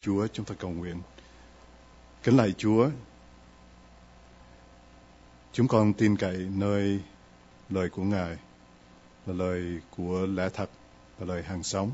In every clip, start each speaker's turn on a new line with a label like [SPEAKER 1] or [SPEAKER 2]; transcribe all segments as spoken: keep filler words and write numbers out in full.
[SPEAKER 1] Chúa, chúng ta cầu nguyện. Kính lạy Chúa, chúng con tin cậy nơi lời của Ngài là lời của lẽ thật, là lời hàng sống.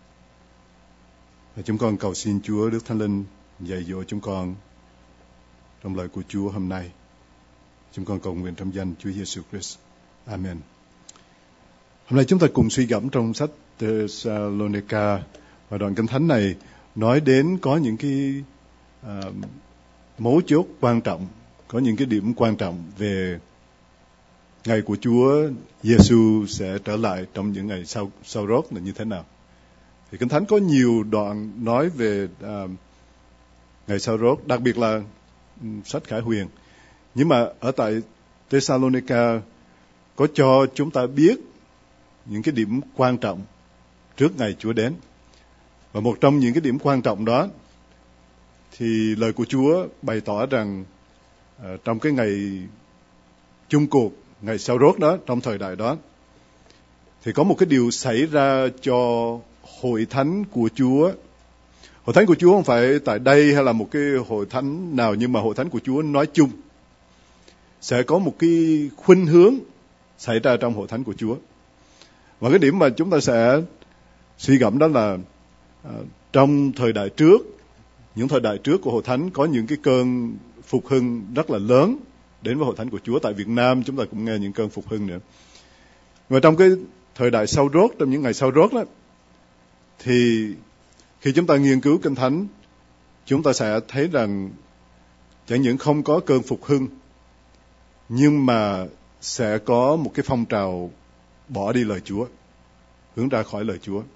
[SPEAKER 1] Và chúng con cầu xin Chúa Đức Thánh Linh dạy dỗ chúng con trong lời của Chúa hôm nay. Chúng con cầu nguyện trong danh Chúa Giêsu Christ. Amen. Hôm nay chúng ta cùng suy gẫm trong sách Thessalonica, và đoạn Kinh Thánh này nói đến có những cái uh, mấu chốt quan trọng, có những cái điểm quan trọng về ngày của Chúa Giêsu sẽ trở lại trong những ngày sau sau rốt là như thế nào. Thì Kinh Thánh có nhiều đoạn nói về uh, ngày sau rốt, đặc biệt là um, sách Khải Huyền. Nhưng mà ở tại Thessalonica có cho chúng ta biết những cái điểm quan trọng trước ngày Chúa đến. Và một trong những cái điểm quan trọng đó thì lời của Chúa bày tỏ rằng uh, trong cái ngày chung cuộc, ngày sau rốt đó, trong thời đại đó, thì có một cái điều xảy ra cho hội thánh của Chúa. Hội thánh của Chúa không phải tại đây hay là một cái hội thánh nào, nhưng mà hội thánh của Chúa nói chung. Sẽ có một cái khuynh hướng xảy ra trong hội thánh của Chúa. Và cái điểm mà chúng ta sẽ suy gẫm đó là uh, trong thời đại trước, những thời đại trước của hội thánh có những cái cơn phục hưng rất là lớn đến với hội thánh của Chúa. Tại Việt Nam chúng ta cũng nghe những cơn phục hưng nữa. Và trong cái thời đại sau rốt, trong những ngày sau rốt đó, thì khi chúng ta nghiên cứu Kinh Thánh, chúng ta sẽ thấy rằng chẳng những không có cơn phục hưng, nhưng mà sẽ có một cái phong trào bỏ đi lời Chúa, hướng ra khỏi lời Chúa.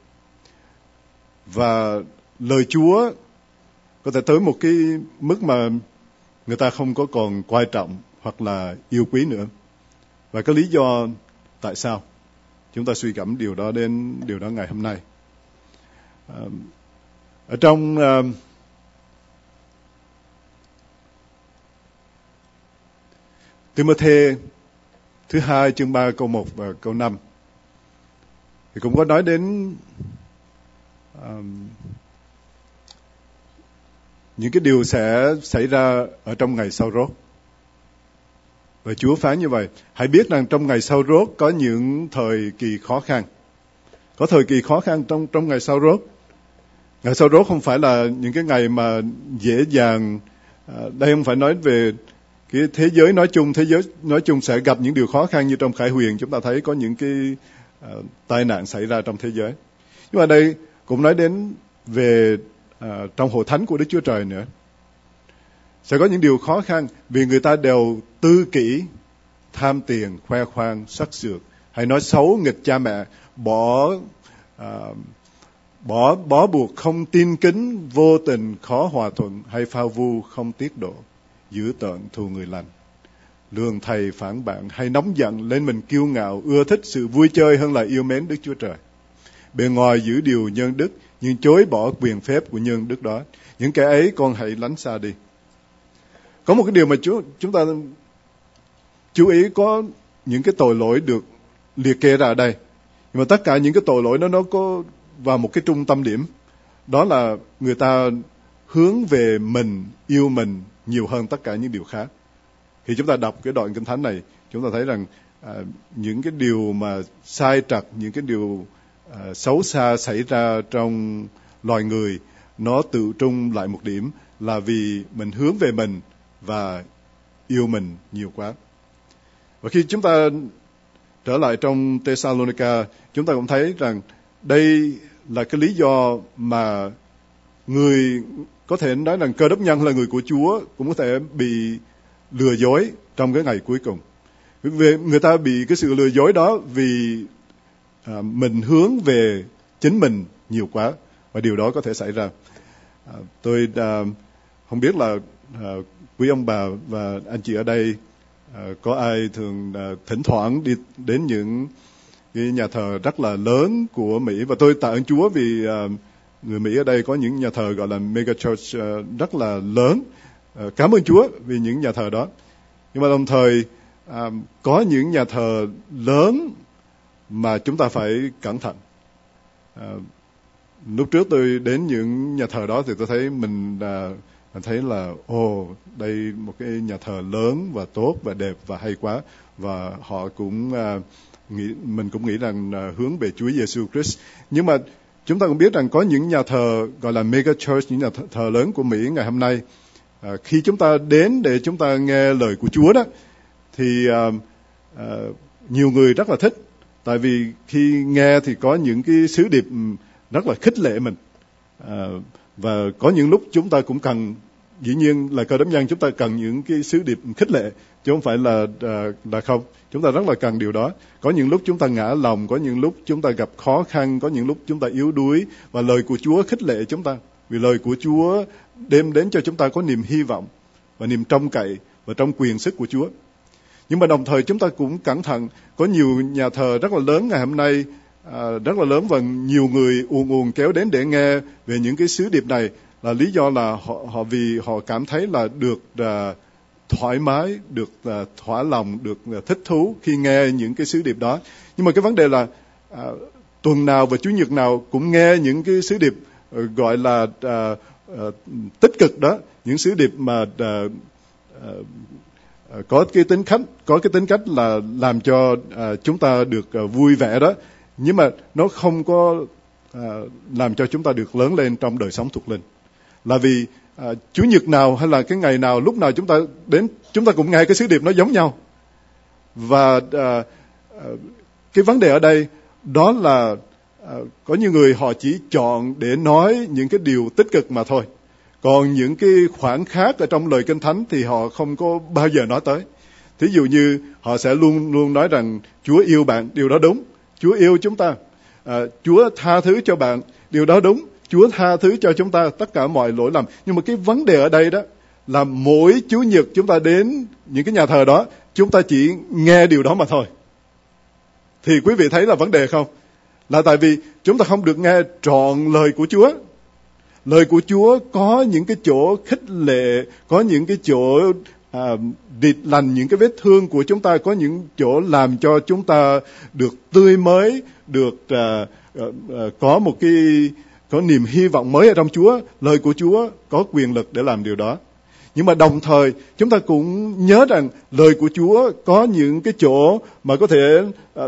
[SPEAKER 1] Và lời Chúa có thể tới một cái mức mà người ta không có còn quan trọng hoặc là yêu quý nữa. Và cái lý do tại sao chúng ta suy gẫm điều đó đến điều đó ngày hôm nay. À, ở trong uh, Timôthê thứ hai chương ba câu một và câu năm thì cũng có nói đến um, những cái điều sẽ xảy ra ở trong ngày sau rốt. Và Chúa phán như vậy: hãy biết rằng trong ngày sau rốt có những thời kỳ khó khăn. Có thời kỳ khó khăn trong trong ngày sau rốt. Ngày sau rốt không phải là những cái ngày mà dễ dàng. À, đây không phải nói về cái thế giới nói chung. Thế giới nói chung sẽ gặp những điều khó khăn như trong Khải Huyền. Chúng ta thấy có những cái uh, tai nạn xảy ra trong thế giới. Nhưng mà đây cũng nói đến về uh, trong hội thánh của Đức Chúa Trời nữa. Sẽ có những điều khó khăn vì người ta đều tư kỷ, tham tiền, khoe khoang, sắc sược, hay nói xấu nghịch cha mẹ, bỏ uh, bỏ bó buộc, không tin kính, vô tình, khó hòa thuận, hay phao vu, không tiết độ, dữ tợn, thù người lành, lường thầy phản bạn, hay nóng giận, lên mình kiêu ngạo, ưa thích sự vui chơi hơn là yêu mến Đức Chúa Trời. Bề ngoài giữ điều nhân đức, nhưng chối bỏ quyền phép của nhân đức đó. Những kẻ ấy con hãy lánh xa đi. Có một cái điều mà chú, chúng ta chú ý, có những cái tội lỗi được liệt kê ra ở đây. Nhưng mà tất cả những cái tội lỗi đó nó có vào một cái trung tâm điểm. Đó là người ta hướng về mình, yêu mình nhiều hơn tất cả những điều khác. Khi chúng ta đọc cái đoạn Kinh Thánh này, chúng ta thấy rằng à, những cái điều mà sai trật, những cái điều à, xấu xa xảy ra trong loài người, nó tự trung lại một điểm là vì mình hướng về mình và yêu mình nhiều quá. Và khi chúng ta trở lại trong Thessalonica, chúng ta cũng thấy rằng đây là cái lý do mà người có thể nói rằng Cơ Đốc nhân là người của Chúa cũng có thể bị lừa dối trong cái ngày cuối cùng. Vì người ta bị cái sự lừa dối đó vì à, mình hướng về chính mình nhiều quá, và điều đó có thể xảy ra. À, tôi à, không biết là à, quý ông bà và anh chị ở đây à, có ai thường à, thỉnh thoảng đi đến những cái nhà thờ rất là lớn của Mỹ, và tôi tạ ơn Chúa vì uh, người Mỹ ở đây có những nhà thờ gọi là mega church uh, rất là lớn. Uh, cảm ơn Chúa vì những nhà thờ đó. Nhưng mà đồng thời uh, có những nhà thờ lớn mà chúng ta phải cẩn thận. Uh, lúc trước tôi đến những nhà thờ đó thì tôi thấy mình à, thấy là ồ, đây một cái nhà thờ lớn và tốt và đẹp và hay quá, và họ cũng à, nghĩ mình cũng nghĩ rằng à, hướng về Chúa Giêsu Christ. Nhưng mà chúng ta cũng biết rằng có những nhà thờ gọi là mega church, những nhà thờ, thờ lớn của Mỹ ngày hôm nay, à, khi chúng ta đến để chúng ta nghe lời của Chúa đó thì à, à, nhiều người rất là thích, tại vì khi nghe thì có những cái sứ điệp rất là khích lệ mình, à, và có những lúc chúng ta cũng cần, dĩ nhiên là Cơ Đốc nhân chúng ta cần những cái sứ điệp khích lệ, chứ không phải là à, là không. Chúng ta rất là cần điều đó. Có những lúc chúng ta ngã lòng, có những lúc chúng ta gặp khó khăn, có những lúc chúng ta yếu đuối, và lời của Chúa khích lệ chúng ta, vì lời của Chúa đem đến cho chúng ta có niềm hy vọng và niềm trông cậy và trong quyền sức của Chúa. Nhưng mà đồng thời chúng ta cũng cẩn thận, có nhiều nhà thờ rất là lớn ngày hôm nay, à, rất là lớn, và nhiều người ùn ùn kéo đến để nghe về những cái sứ điệp này, là lý do là họ, họ vì họ cảm thấy là được à, thoải mái, được à, thỏa lòng, được à, thích thú khi nghe những cái sứ điệp đó. Nhưng mà cái vấn đề là à, tuần nào và Chủ nhật nào cũng nghe những cái sứ điệp à, gọi là à, à, tích cực đó, những sứ điệp mà à, à, có cái tính cách có cái tính cách là làm cho à, chúng ta được à, vui vẻ đó, nhưng mà nó không có à, làm cho chúng ta được lớn lên trong đời sống thuộc linh. Là vì à, Chủ nhật nào hay là cái ngày nào, lúc nào chúng ta đến, chúng ta cũng nghe cái sứ điệp nó giống nhau. Và à, à, cái vấn đề ở đây đó là à, có nhiều người họ chỉ chọn để nói những cái điều tích cực mà thôi. Còn những cái khoảng khác ở trong lời Kinh Thánh thì họ không có bao giờ nói tới. Thí dụ như họ sẽ luôn luôn nói rằng Chúa yêu bạn, điều đó đúng. Chúa yêu chúng ta, à, Chúa tha thứ cho bạn, điều đó đúng. Chúa tha thứ cho chúng ta tất cả mọi lỗi lầm. Nhưng mà cái vấn đề ở đây đó là mỗi Chủ nhật chúng ta đến những cái nhà thờ đó, chúng ta chỉ nghe điều đó mà thôi. Thì quý vị thấy là vấn đề không? Là tại vì chúng ta không được nghe trọn lời của Chúa. Lời của Chúa có những cái chỗ khích lệ, có những cái chỗ à, địt lành những cái vết thương của chúng ta, có những chỗ làm cho chúng ta được tươi mới, được à, à, à, có một cái có niềm hy vọng mới ở trong Chúa. Lời của Chúa có quyền lực để làm điều đó. Nhưng mà đồng thời chúng ta cũng nhớ rằng lời của Chúa có những cái chỗ mà có thể à,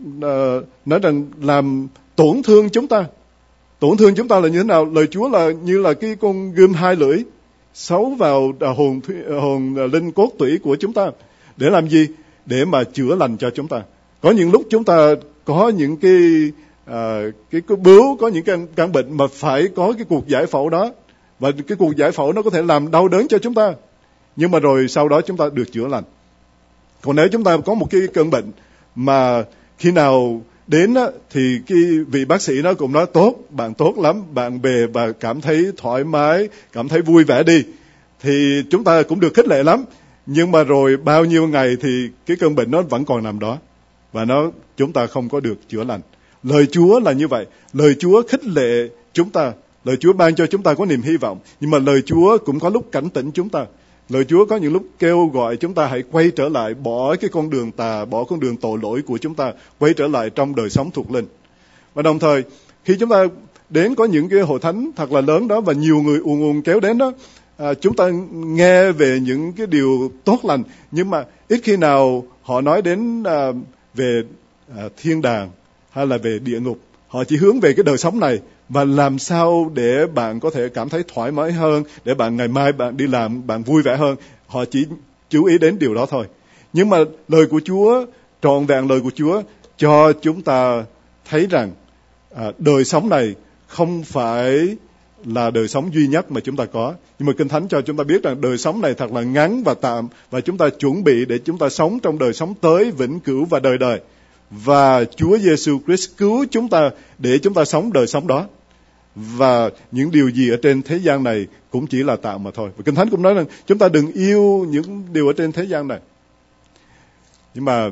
[SPEAKER 1] à, nói rằng làm tổn thương chúng ta. Tổn thương chúng ta là như thế nào? Lời Chúa là như là cái con gươm hai lưỡi xấu vào hồn hồn linh cốt tủy của chúng ta. Để làm gì? Để mà chữa lành cho chúng ta. Có những lúc chúng ta có những cái à, cái, cái bướu, có những căn căn bệnh mà phải có cái cuộc giải phẫu đó, và cái cuộc giải phẫu nó có thể làm đau đớn cho chúng ta, nhưng mà rồi sau đó chúng ta được chữa lành. Còn nếu chúng ta có một cái cơn bệnh mà khi nào đến á, thì cái vị bác sĩ nó cũng nói tốt, bạn tốt lắm, bạn về và cảm thấy thoải mái, cảm thấy vui vẻ đi, thì chúng ta cũng được khích lệ lắm. Nhưng mà rồi bao nhiêu ngày thì cái cơn bệnh nó vẫn còn nằm đó, và nó chúng ta không có được chữa lành. Lời Chúa là như vậy. Lời Chúa khích lệ chúng ta, lời Chúa ban cho chúng ta có niềm hy vọng, nhưng mà lời Chúa cũng có lúc cảnh tỉnh chúng ta. Lời Chúa có những lúc kêu gọi chúng ta hãy quay trở lại, bỏ cái con đường tà, bỏ con đường tội lỗi của chúng ta, quay trở lại trong đời sống thuộc linh. Và đồng thời, khi chúng ta đến có những cái hội thánh thật là lớn đó, và nhiều người ùn ùn kéo đến đó, à, chúng ta nghe về những cái điều tốt lành, nhưng mà ít khi nào họ nói đến à, về à, thiên đàng hay là về địa ngục. Họ chỉ hướng về cái đời sống này, và làm sao để bạn có thể cảm thấy thoải mái hơn, để bạn ngày mai bạn đi làm bạn vui vẻ hơn. Họ chỉ chú ý đến điều đó thôi. Nhưng mà lời của Chúa, trọn vẹn lời của Chúa cho chúng ta thấy rằng à, đời sống này không phải là đời sống duy nhất mà chúng ta có. Nhưng mà Kinh Thánh cho chúng ta biết rằng đời sống này thật là ngắn và tạm, và chúng ta chuẩn bị để chúng ta sống trong đời sống tới vĩnh cửu và đời đời. Và Chúa Giêsu Christ cứu chúng ta để chúng ta sống đời sống đó. Và những điều gì ở trên thế gian này cũng chỉ là tạm mà thôi. Và Kinh Thánh cũng nói rằng chúng ta đừng yêu những điều ở trên thế gian này. Nhưng mà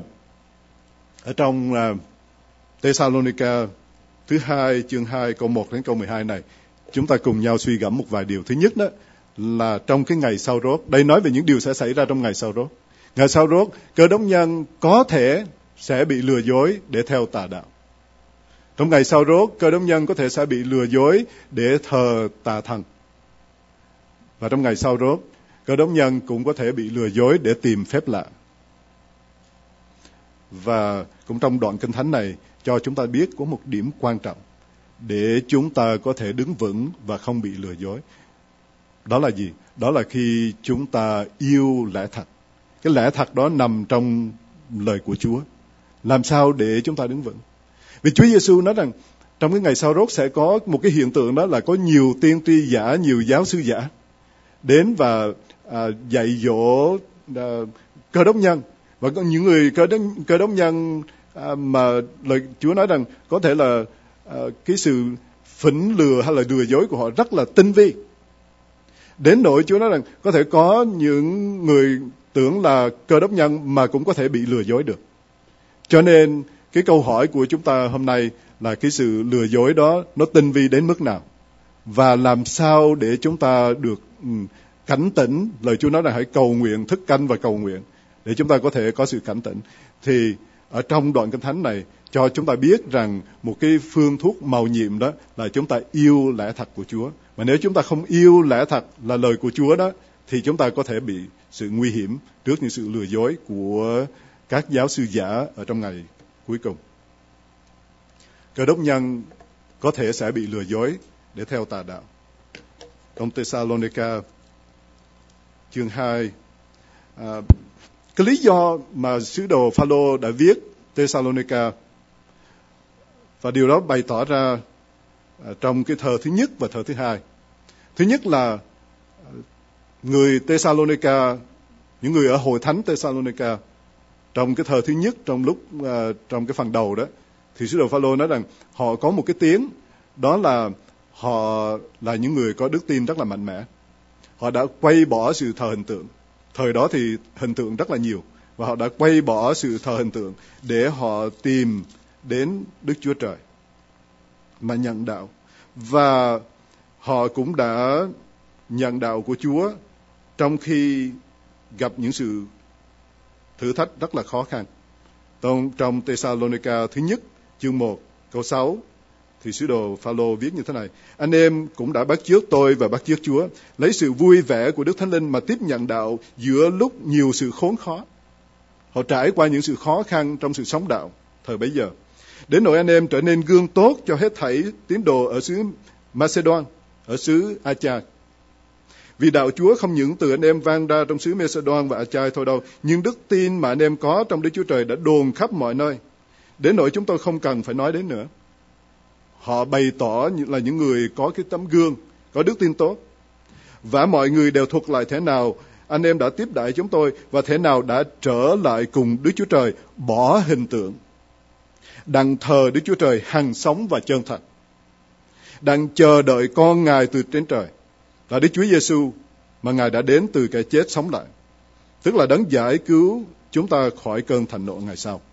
[SPEAKER 1] ở trong uh, Thessalonica thứ hai, chương hai, câu một đến câu mười hai này, chúng ta cùng nhau suy gẫm một vài điều. Thứ nhất đó là trong cái ngày sau rốt. Đây nói về những điều sẽ xảy ra trong ngày sau rốt. Ngày sau rốt, Cơ Đốc nhân có thể sẽ bị lừa dối để theo tà đạo. Trong ngày sau rốt, Cơ đốc nhân có thể sẽ bị lừa dối để thờ tà thần. Và trong ngày sau rốt, Cơ đốc nhân cũng có thể bị lừa dối để tìm phép lạ. Và cũng trong đoạn Kinh Thánh này cho chúng ta biết có một điểm quan trọng để chúng ta có thể đứng vững và không bị lừa dối. Đó là gì? Đó là khi chúng ta yêu lẽ thật. Cái lẽ thật đó nằm trong lời của Chúa. Làm sao để chúng ta đứng vững? Vì Chúa Giêsu nói rằng trong cái ngày sau rốt sẽ có một cái hiện tượng, đó là có nhiều tiên tri giả, nhiều giáo sư giả đến và à, dạy dỗ à, Cơ đốc nhân. Và có những người cơ đốc, cơ đốc nhân à, mà lời Chúa nói rằng có thể là à, cái sự phỉnh lừa hay là lừa dối của họ rất là tinh vi. Đến nỗi Chúa nói rằng có thể có những người tưởng là Cơ đốc nhân mà cũng có thể bị lừa dối được. Cho nên cái câu hỏi của chúng ta hôm nay là cái sự lừa dối đó nó tinh vi đến mức nào? Và làm sao để chúng ta được um, cảnh tỉnh? Lời Chúa nói là hãy cầu nguyện, thức canh và cầu nguyện để chúng ta có thể có sự cảnh tỉnh. Thì ở trong đoạn Kinh Thánh này cho chúng ta biết rằng một cái phương thuốc mầu nhiệm đó là chúng ta yêu lẽ thật của Chúa. Mà nếu chúng ta không yêu lẽ thật là lời của Chúa đó, thì chúng ta có thể bị sự nguy hiểm trước những sự lừa dối của các giáo sư giả ở trong ngày cuối cùng. Cơ đốc nhân có thể sẽ bị lừa dối để theo tà đạo. Trong Thessalonica chương hai, à, cái lý do mà sứ đồ Phaolô đã viết Thessalonica, và điều đó bày tỏ ra à, trong cái thơ thứ nhất và thơ thứ hai. Thứ nhất là người Thessalonica, những người ở hội thánh Thessalonica, trong cái thơ thứ nhất, trong lúc uh, trong cái phần đầu đó, thì sứ đồ Phaolô nói rằng họ có một cái tiếng, đó là họ là những người có đức tin rất là mạnh mẽ. Họ đã quay bỏ sự thờ hình tượng. Thời đó thì hình tượng rất là nhiều, và họ đã quay bỏ sự thờ hình tượng để họ tìm đến Đức Chúa Trời mà nhận đạo. Và họ cũng đã nhận đạo của Chúa trong khi gặp những sự thử thách rất là khó khăn. Trong, trong Thessalonica thứ nhất, chương một, câu sáu, thì sứ đồ Phaolô viết như thế này: anh em cũng đã bắt chước tôi và bắt chước Chúa, lấy sự vui vẻ của Đức Thánh Linh mà tiếp nhận đạo giữa lúc nhiều sự khốn khó. Họ trải qua những sự khó khăn trong sự sống đạo thời bấy giờ, đến nỗi anh em trở nên gương tốt cho hết thảy tín đồ ở xứ Macedon, ở xứ Achai. Vì đạo Chúa không những từ anh em vang ra trong xứ Macedon và Achai thôi đâu, nhưng đức tin mà anh em có trong Đức Chúa Trời đã đồn khắp mọi nơi, đến nỗi chúng tôi không cần phải nói đến nữa. Họ bày tỏ là những người có cái tấm gương, có đức tin tốt. Và mọi người đều thuật lại thế nào anh em đã tiếp đãi chúng tôi, và thế nào đã trở lại cùng Đức Chúa Trời, bỏ hình tượng, đặng thờ Đức Chúa Trời hằng sống và chân thật, đang chờ đợi con Ngài từ trên trời, là Đức Chúa Giêsu mà Ngài đã đến từ kẻ chết sống lại, tức là đấng giải cứu chúng ta khỏi cơn thạnh nộ ngày sau.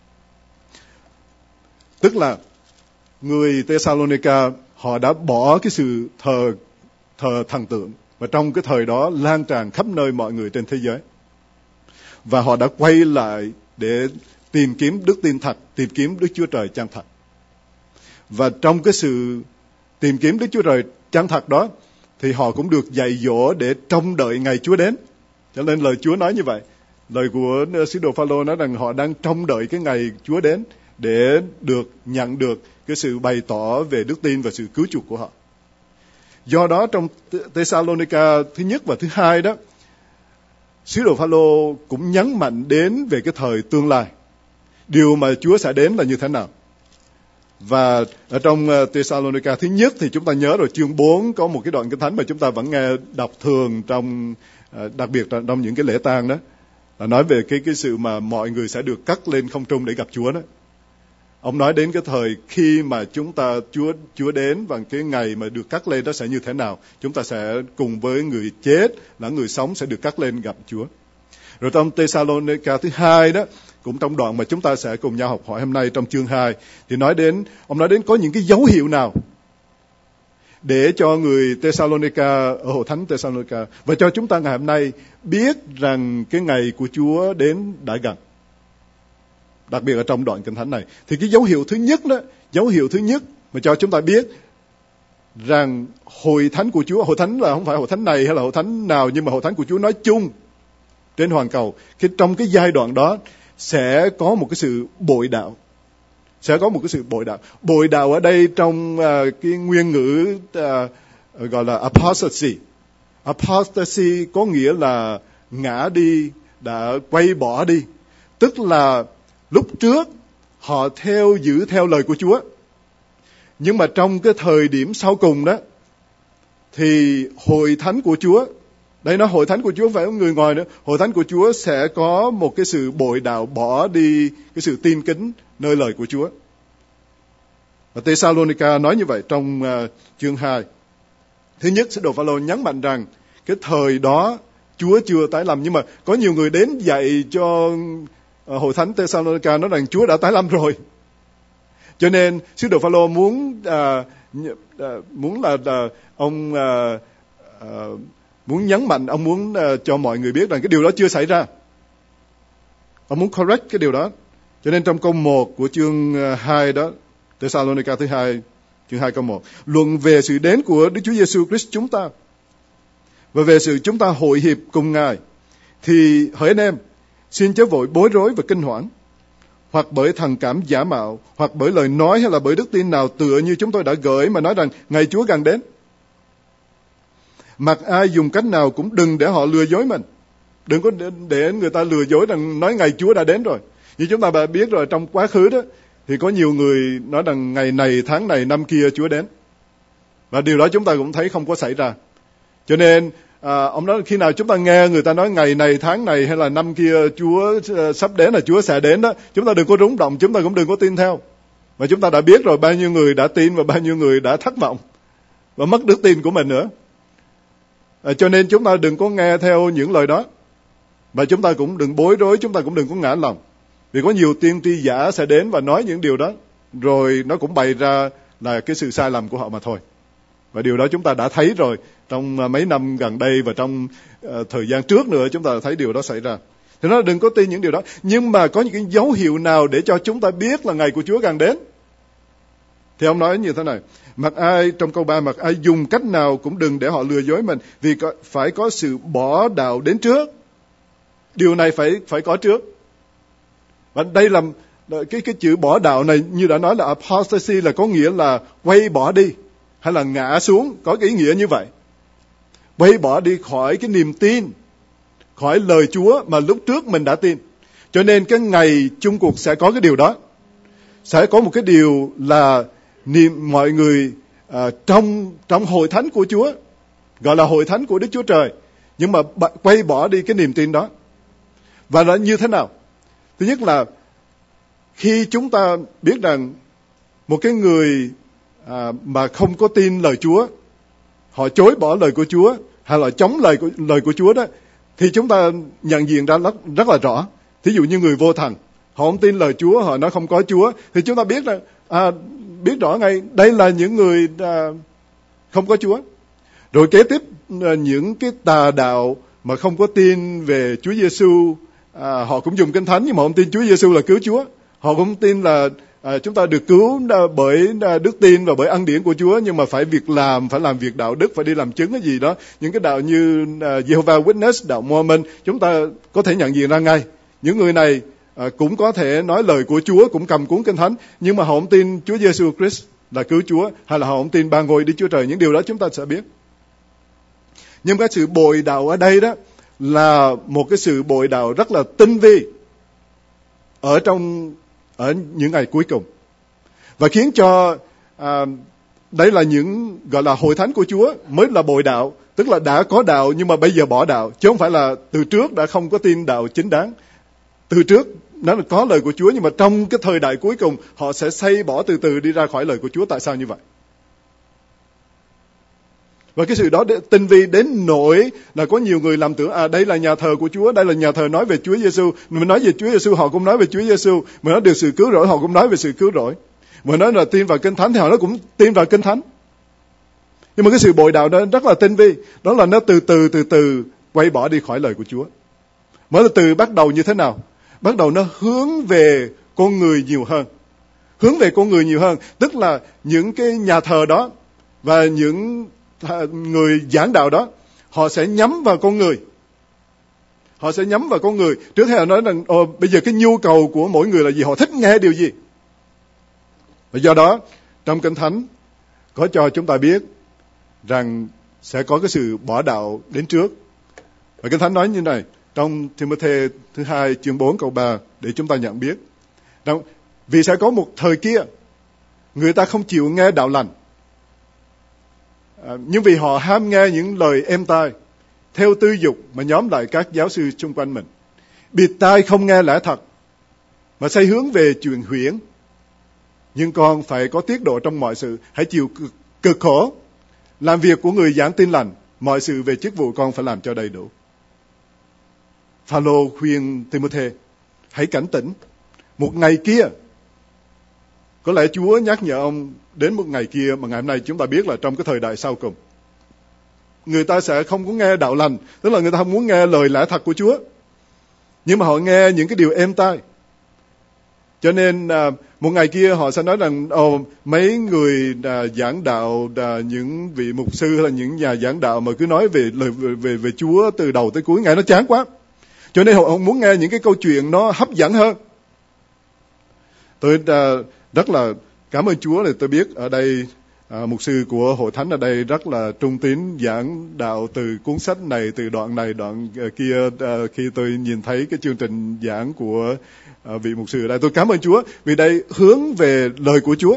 [SPEAKER 1] Tức là người Thessalonica họ đã bỏ cái sự thờ thờ thần tượng, và trong cái thời đó lan tràn khắp nơi mọi người trên thế giới, và họ đã quay lại để tìm kiếm đức tin thật, tìm kiếm Đức Chúa Trời chân thật. Và trong cái sự tìm kiếm Đức Chúa Trời chân thật đó, thì họ cũng được dạy dỗ để trông đợi ngày Chúa đến. Cho nên lời Chúa nói như vậy. Lời của sứ đồ Phaolô nói rằng họ đang trông đợi cái ngày Chúa đến để được nhận được cái sự bày tỏ về đức tin và sự cứu chuộc của họ. Do đó trong Thessalonica thứ nhất và thứ hai đó, sứ đồ Phaolô cũng nhấn mạnh đến về cái thời tương lai, điều mà Chúa sẽ đến là như thế nào. Và ở trong Thessalonica thứ nhất thì chúng ta nhớ rồi, chương bốn có một cái đoạn Kinh Thánh mà chúng ta vẫn nghe đọc thường trong, đặc biệt trong những cái lễ tang đó, là nói về cái cái sự mà mọi người sẽ được cất lên không trung để gặp Chúa đó. Ông nói đến cái thời khi mà chúng ta Chúa Chúa đến và cái ngày mà được cất lên đó sẽ như thế nào. Chúng ta sẽ cùng với người chết là người sống sẽ được cất lên gặp Chúa. Rồi trong Thessalonica thứ hai đó, cũng trong đoạn mà chúng ta sẽ cùng nhau học hỏi hôm nay trong chương hai, thì nói đến, ông nói đến có những cái dấu hiệu nào để cho người Thessalonica ở hội thánh Thessalonica và cho chúng ta ngày hôm nay biết rằng cái ngày của Chúa đến đã gần. đặc biệt ở trong đoạn Kinh Thánh này. Thì cái dấu hiệu thứ nhất đó, dấu hiệu thứ nhất mà cho chúng ta biết rằng hội thánh của Chúa, hội thánh là không phải hội thánh này hay là hội thánh nào, nhưng mà hội thánh của Chúa nói chung trên hoàn cầu, khi trong cái giai đoạn đó sẽ có một cái sự bội đạo. Sẽ có một cái sự bội đạo. Bội đạo ở đây trong uh, cái nguyên ngữ uh, gọi là apostasy. Apostasy có nghĩa là ngã đi, đã quay bỏ đi. Tức là lúc trước họ theo giữ theo lời của Chúa. Nhưng mà trong cái thời điểm sau cùng đó, thì hội thánh của Chúa, đây nói hội thánh của Chúa phải có người ngoài nữa, hội thánh của Chúa sẽ có một cái sự bội đạo, bỏ đi cái sự tin kính nơi lời của Chúa. Và Thessalonica nói như vậy trong uh, chương hai. Thứ nhất, sứ đồ Phaolô nhấn mạnh rằng cái thời đó Chúa chưa tái lâm, nhưng mà có nhiều người đến dạy cho uh, hội thánh Thessalonica nói rằng Chúa đã tái lâm rồi. Cho nên sứ đồ Phaolô muốn uh, uh, muốn là uh, ông uh, uh, muốn nhấn mạnh, ông muốn uh, cho mọi người biết rằng cái điều đó chưa xảy ra. Ông muốn correct cái điều đó. Cho nên trong câu một của chương uh, hai đó, Thessalonica thứ hai, chương hai câu một, luận về sự đến của Đức Chúa Giêsu Christ chúng ta và về sự chúng ta hội hiệp cùng Ngài, thì hỡi anh em, xin chớ vội bối rối và kinh hoảng, hoặc bởi thần cảm giả mạo, hoặc bởi lời nói hay là bởi đức tin nào tựa như chúng tôi đã gửi mà nói rằng ngày Chúa gần đến. Mặc ai dùng cách nào cũng đừng để họ lừa dối mình. Đừng có để người ta lừa dối rằng nói ngày Chúa đã đến rồi. Như chúng ta biết rồi, trong quá khứ đó thì có nhiều người nói rằng ngày này, tháng này, năm kia Chúa đến. Và điều đó chúng ta cũng thấy không có xảy ra. Cho nên à, ông nói khi nào chúng ta nghe người ta nói ngày này, tháng này hay là năm kia Chúa uh, sắp đến là Chúa sẽ đến đó, chúng ta đừng có rúng động, chúng ta cũng đừng có tin theo. Và chúng ta đã biết rồi bao nhiêu người đã tin và bao nhiêu người đã thất vọng và mất đức tin của mình nữa. À, cho nên chúng ta đừng có nghe theo những lời đó. Và chúng ta cũng đừng bối rối, chúng ta cũng đừng có ngã lòng. Vì có nhiều tiên tri giả sẽ đến và nói những điều đó, rồi nó cũng bày ra là cái sự sai lầm của họ mà thôi. Và điều đó chúng ta đã thấy rồi trong mấy năm gần đây và trong uh, thời gian trước nữa, chúng ta đã thấy điều đó xảy ra. Thì nó đừng có tin những điều đó. Nhưng mà có những cái dấu hiệu nào để cho chúng ta biết là ngày của Chúa gần đến? Thì ông nói như thế này, mặc ai, trong câu ba, mặc ai dùng cách nào cũng đừng để họ lừa dối mình, vì có, phải có sự bỏ đạo đến trước. Điều này phải phải có trước. Và đây là cái cái chữ bỏ đạo này, như đã nói là apostasy, là có nghĩa là quay bỏ đi hay là ngã xuống, có cái ý nghĩa như vậy. Quay bỏ đi khỏi cái niềm tin, khỏi lời Chúa mà lúc trước mình đã tin. Cho nên cái ngày chung cuộc sẽ có cái điều đó. Sẽ có một cái điều là niềm mọi người à, trong trong hội thánh của Chúa, gọi là hội thánh của Đức Chúa Trời, nhưng mà quay bỏ đi cái niềm tin đó. Và nó như thế nào? Thứ nhất là khi chúng ta biết rằng một cái người à, mà không có tin lời Chúa, họ chối bỏ lời của Chúa hay là chống lời của, lời của Chúa đó, thì chúng ta nhận diện ra rất, rất là rõ. Thí dụ như người vô thần, họ không tin lời Chúa, họ nói không có Chúa, thì chúng ta biết là à, biết rõ ngay đây là những người à, không có Chúa. Rồi kế tiếp à, những cái tà đạo mà không có tin về Chúa Giêsu, à, họ cũng dùng Kinh Thánh nhưng mà không tin Chúa Giêsu là cứu Chúa. Họ cũng tin là à, chúng ta được cứu bởi đức tin và bởi ân điển của Chúa, nhưng mà phải việc làm, phải làm việc đạo đức, phải đi làm chứng cái gì đó. Những cái đạo như uh, Jehovah Witness, đạo Mormon, chúng ta có thể nhận diện ra ngay. Những người này uh, cũng có thể nói lời của Chúa, cũng cầm cuốn Kinh Thánh, nhưng mà họ không tin Chúa Giêsu Christ là cứu Chúa, hay là họ không tin ba ngôi Đức Chúa Trời. Những điều đó chúng ta sẽ biết. Nhưng cái sự bội đạo ở đây đó là một cái sự bội đạo rất là tinh vi ở trong ở những ngày cuối cùng, và khiến cho à, đấy là những gọi là hội thánh của Chúa mới là bội đạo, tức là đã có đạo nhưng mà bây giờ bỏ đạo, chứ không phải là từ trước đã không có tin đạo chính đáng. Từ trước nó là có lời của Chúa, nhưng mà trong cái thời đại cuối cùng họ sẽ xây bỏ từ từ đi ra khỏi lời của Chúa. Tại sao như vậy? Và cái sự đó tinh vi đến nỗi là có nhiều người làm tưởng à đây là nhà thờ của Chúa, đây là nhà thờ nói về Chúa Giêsu. Mình nói về Chúa Giêsu, họ cũng nói về Chúa Giêsu. Mình nói được sự cứu rỗi, họ cũng nói về sự cứu rỗi. Mình nói là tin vào Kinh Thánh thì họ nó cũng tin vào Kinh Thánh. Nhưng mà cái sự bội đạo đó rất là tinh vi, đó là nó từ từ từ từ quay bỏ đi khỏi lời của Chúa. Mới là từ bắt đầu như thế nào? Bắt đầu nó hướng về con người nhiều hơn. Hướng về con người nhiều hơn, tức là những cái nhà thờ đó và những người giảng đạo đó, họ sẽ nhắm vào con người. Họ sẽ nhắm vào con người. Trước hết họ nói rằng, Ồ, bây giờ cái nhu cầu của mỗi người là gì? Họ thích nghe điều gì? Và do đó, trong Kinh Thánh có cho chúng ta biết rằng sẽ có cái sự bỏ đạo đến trước. Và Kinh Thánh nói như này, trong Timôthê thứ hai, chương bốn câu ba, để chúng ta nhận biết. Rằng, vì sẽ có một thời kia, người ta không chịu nghe đạo lành. À, nhưng vì họ ham nghe những lời êm tai, theo tư dục mà nhóm lại các giáo sư xung quanh mình. Bịt tai không nghe lẽ thật, mà xây hướng về chuyện huyễn. Nhưng con phải có tiết độ trong mọi sự, hãy chịu cực, cực khổ, làm việc của người giảng tin lành, mọi sự về chức vụ con phải làm cho đầy đủ. Phao-lô khuyên Timôthê, hãy cảnh tỉnh, một ngày kia, có lẽ Chúa nhắc nhở ông đến một ngày kia mà ngày hôm nay chúng ta biết là trong cái thời đại sau cùng. Người ta sẽ không có nghe đạo lành, tức là người ta không muốn nghe lời lẽ thật của Chúa. Nhưng mà họ nghe những cái điều êm tai. Cho nên à, một ngày kia họ sẽ nói rằng Ồ, mấy người à, giảng đạo, à, những vị mục sư hay là những nhà giảng đạo mà cứ nói về lời về, về, về Chúa từ đầu tới cuối, nghe nó chán quá. Cho nên họ không muốn nghe những cái câu chuyện nó hấp dẫn hơn. Tôi à, rất là cảm ơn Chúa là tôi biết ở đây à, mục sư của Hội Thánh ở đây rất là trung tín giảng đạo từ cuốn sách này, từ đoạn này, đoạn kia. À, khi tôi nhìn thấy cái chương trình giảng của à, vị mục sư ở đây, tôi cảm ơn Chúa vì đây hướng về lời của Chúa.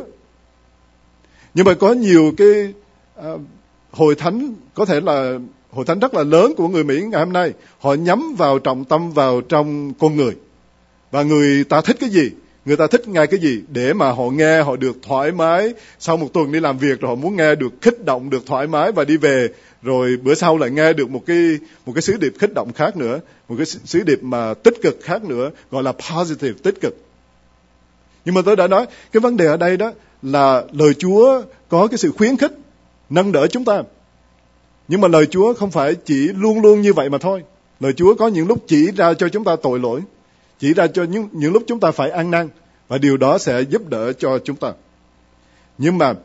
[SPEAKER 1] Nhưng mà có nhiều cái à, Hội Thánh, có thể là Hội Thánh rất là lớn của người Mỹ ngày hôm nay, họ nhắm vào trọng tâm vào trong con người. Và người ta thích cái gì? Người ta thích nghe cái gì để mà họ nghe, họ được thoải mái. Sau một tuần đi làm việc rồi họ muốn nghe được khích động, được thoải mái và đi về. Rồi bữa sau lại nghe được một cái một cái sứ điệp khích động khác nữa, một cái sứ điệp mà tích cực khác nữa, gọi là positive, tích cực. Nhưng mà tôi đã nói, cái vấn đề ở đây đó là lời Chúa có cái sự khuyến khích, nâng đỡ chúng ta. Nhưng mà lời Chúa không phải chỉ luôn luôn như vậy mà thôi. Lời Chúa có những lúc chỉ ra cho chúng ta tội lỗi, chỉ ra cho những, những lúc chúng ta phải ăn năn, và điều đó sẽ giúp đỡ cho chúng ta. Nhưng mà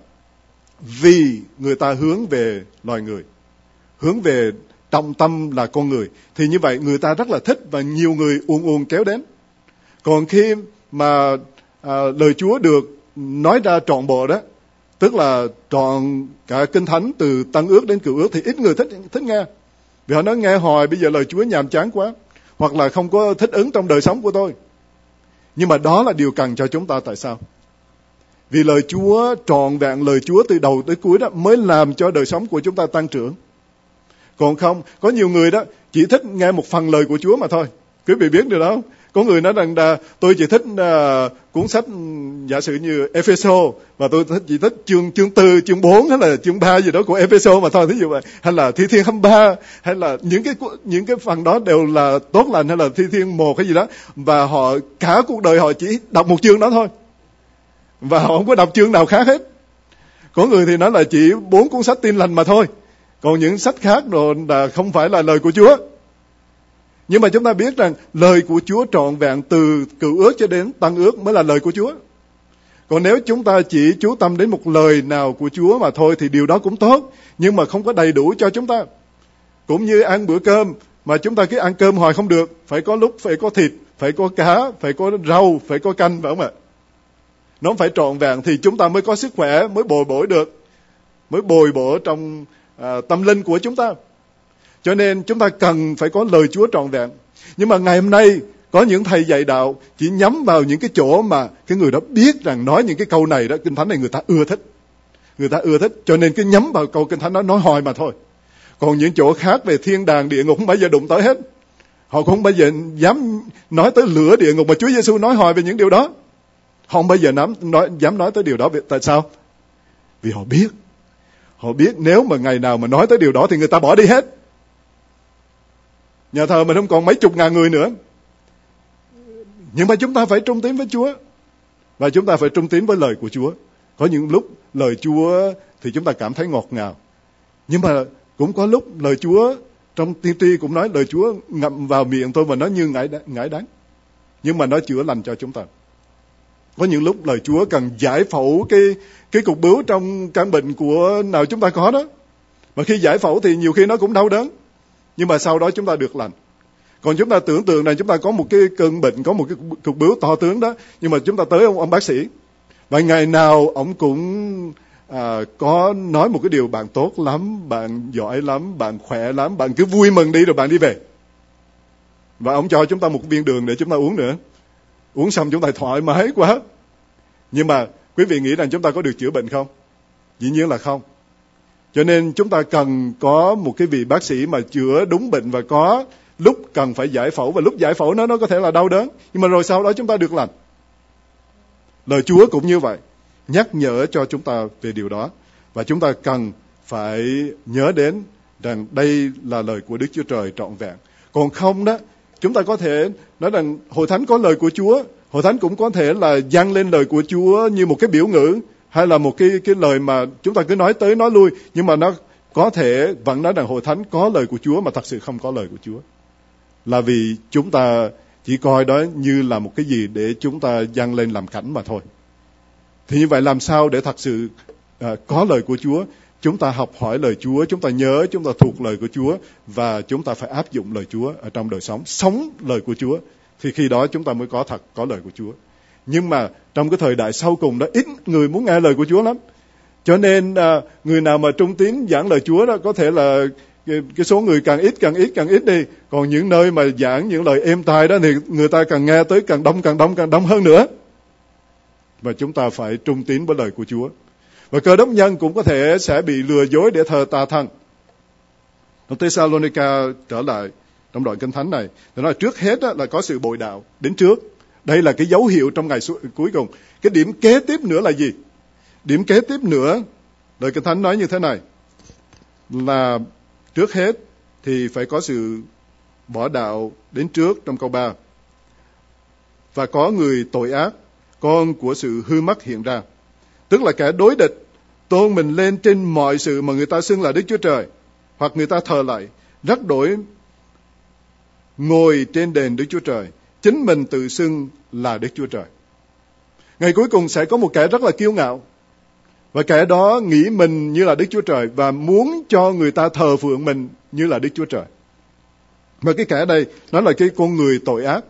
[SPEAKER 1] vì người ta hướng về loài người, hướng về trọng tâm là con người, thì như vậy người ta rất là thích và nhiều người uồn uồn kéo đến. Còn khi mà à, lời Chúa được nói ra trọn bộ đó, tức là trọn cả Kinh Thánh từ Tân Ước đến Cựu Ước, thì ít người thích thích nghe. Vì họ nói nghe hoài bây giờ lời Chúa nhàm chán quá, hoặc là không có thích ứng trong đời sống của tôi. Nhưng mà đó là điều cần cho chúng ta. Tại sao? Vì lời Chúa trọn vẹn, lời Chúa từ đầu tới cuối đó mới làm cho đời sống của chúng ta tăng trưởng. Còn không, có nhiều người đó chỉ thích nghe một phần lời của Chúa mà thôi. Quý vị biết điều đó không? Có người nói rằng là tôi chỉ thích uh, cuốn sách giả sử như Ephesos, và tôi chỉ thích chương chương tư, chương bốn hay là chương ba gì đó của Ephesos mà thôi, thí dụ vậy. Hay là Thi Thiên hai mươi ba, hay là những cái những cái phần đó đều là tốt lành, hay là Thi Thiên một cái gì đó, và họ cả cuộc đời họ chỉ đọc một chương đó thôi, và họ không có đọc chương nào khác hết. Có người thì nói là chỉ bốn cuốn sách tin lành mà thôi, còn những sách khác rồi là không phải là lời của Chúa. Nhưng mà chúng ta biết rằng lời của Chúa trọn vẹn từ Cựu Ước cho đến Tân Ước mới là lời của Chúa. Còn nếu chúng ta chỉ chú tâm đến một lời nào của Chúa mà thôi thì điều đó cũng tốt, nhưng mà không có đầy đủ cho chúng ta. Cũng như ăn bữa cơm mà chúng ta cứ ăn cơm hoài không được, phải có lúc phải có thịt, phải có cá, phải có rau, phải có canh, phải không ạ? Nó phải trọn vẹn thì chúng ta mới có sức khỏe, mới bồi bổ được, mới bồi bổ trong à, tâm linh của chúng ta. Cho nên chúng ta cần phải có lời Chúa trọn vẹn. Nhưng mà ngày hôm nay có những thầy dạy đạo chỉ nhắm vào những cái chỗ mà cái người đó biết rằng nói những cái câu này đó, Kinh Thánh này người ta ưa thích. Người ta ưa thích, cho nên cứ nhắm vào câu Kinh Thánh đó nói hoài mà thôi. Còn những chỗ khác về thiên đàng, địa ngục không bao giờ đụng tới hết. Họ không bao giờ dám nói tới lửa địa ngục, mà Chúa Giêsu nói hoài về những điều đó. Họ không bao giờ dám nói, dám nói tới điều đó. Tại sao? Vì họ biết. Họ biết nếu mà ngày nào mà nói tới điều đó thì người ta bỏ đi hết. Nhà thờ mình không còn mấy chục ngàn người nữa. Nhưng mà chúng ta phải trung tín với Chúa. Và chúng ta phải trung tín với lời của Chúa. Có những lúc lời Chúa thì chúng ta cảm thấy ngọt ngào. Nhưng mà cũng có lúc lời Chúa, trong tiên tri cũng nói lời Chúa ngậm vào miệng tôi và nó như ngải đắng. Nhưng mà nó chữa lành cho chúng ta. Có những lúc lời Chúa cần giải phẫu cái cái cục bướu trong căn bệnh của nào chúng ta có đó. Mà khi giải phẫu thì nhiều khi nó cũng đau đớn. Nhưng mà sau đó chúng ta được lành. Còn chúng ta tưởng tượng là chúng ta có một cái cơn bệnh, có một cái cục bướu to tướng đó. Nhưng mà chúng ta tới ông, ông bác sĩ. Và ngày nào ông cũng à, có nói một cái điều: bạn tốt lắm, bạn giỏi lắm, bạn khỏe lắm, bạn cứ vui mừng đi rồi bạn đi về. Và ông cho chúng ta một viên đường để chúng ta uống nữa. Uống xong chúng ta thoải mái quá. Nhưng mà quý vị nghĩ rằng chúng ta có được chữa bệnh không? Dĩ nhiên là không. Cho nên chúng ta cần có một cái vị bác sĩ mà chữa đúng bệnh, và có lúc cần phải giải phẫu, và lúc giải phẫu nó nó có thể là đau đớn, nhưng mà rồi sau đó chúng ta được lành. Lời Chúa cũng như vậy, nhắc nhở cho chúng ta về điều đó. Và chúng ta cần phải nhớ đến rằng đây là lời của Đức Chúa Trời trọn vẹn. Còn không đó, chúng ta có thể nói rằng Hội Thánh có lời của Chúa, Hội Thánh cũng có thể là dâng lên lời của Chúa như một cái biểu ngữ, hay là một cái cái lời mà chúng ta cứ nói tới nói lui, nhưng mà nó có thể vẫn nói rằng Hội Thánh có lời của Chúa mà thật sự không có lời của Chúa. Là vì chúng ta chỉ coi đó như là một cái gì để chúng ta dâng lên làm cảnh mà thôi. Thì như vậy làm sao để thật sự à, có lời của Chúa? Chúng ta học hỏi lời Chúa, chúng ta nhớ, chúng ta thuộc lời của Chúa, và chúng ta phải áp dụng lời Chúa ở trong đời sống, sống lời của Chúa. Thì khi đó chúng ta mới có thật có lời của Chúa. Nhưng mà trong cái thời đại sau cùng đó, ít người muốn nghe lời của Chúa lắm. Cho nên à, người nào mà trung tín giảng lời Chúa đó, có thể là cái, cái số người càng ít càng ít càng ít đi. Còn những nơi mà giảng những lời êm tai đó thì người ta càng nghe tới càng đông càng đông càng đông hơn nữa. Và chúng ta phải trung tín với lời của Chúa. Và Cơ Đốc nhân cũng có thể sẽ bị lừa dối để thờ tà thần. Trong Thessalonica trở lại trong đoạn Kinh Thánh này, thì nói trước hết là có sự bội đạo đến trước. Đây là cái dấu hiệu trong ngày cuối cùng. Cái điểm kế tiếp nữa là gì? Điểm kế tiếp nữa, lời Kinh Thánh nói như thế này, là trước hết thì phải có sự bỏ đạo đến trước trong câu ba. Và có người tội ác, con của sự hư mất hiện ra. Tức là kẻ đối địch, tôn mình lên trên mọi sự mà người ta xưng là Đức Chúa Trời, hoặc người ta thờ lại, rắc đổi ngồi trên đền Đức Chúa Trời, chính mình tự xưng là Đức Chúa Trời. Ngày cuối cùng sẽ có một kẻ rất là kiêu ngạo, và kẻ đó nghĩ mình như là Đức Chúa Trời, và muốn cho người ta thờ phượng mình như là Đức Chúa Trời. Và cái kẻ đây, nó là cái con người tội ác.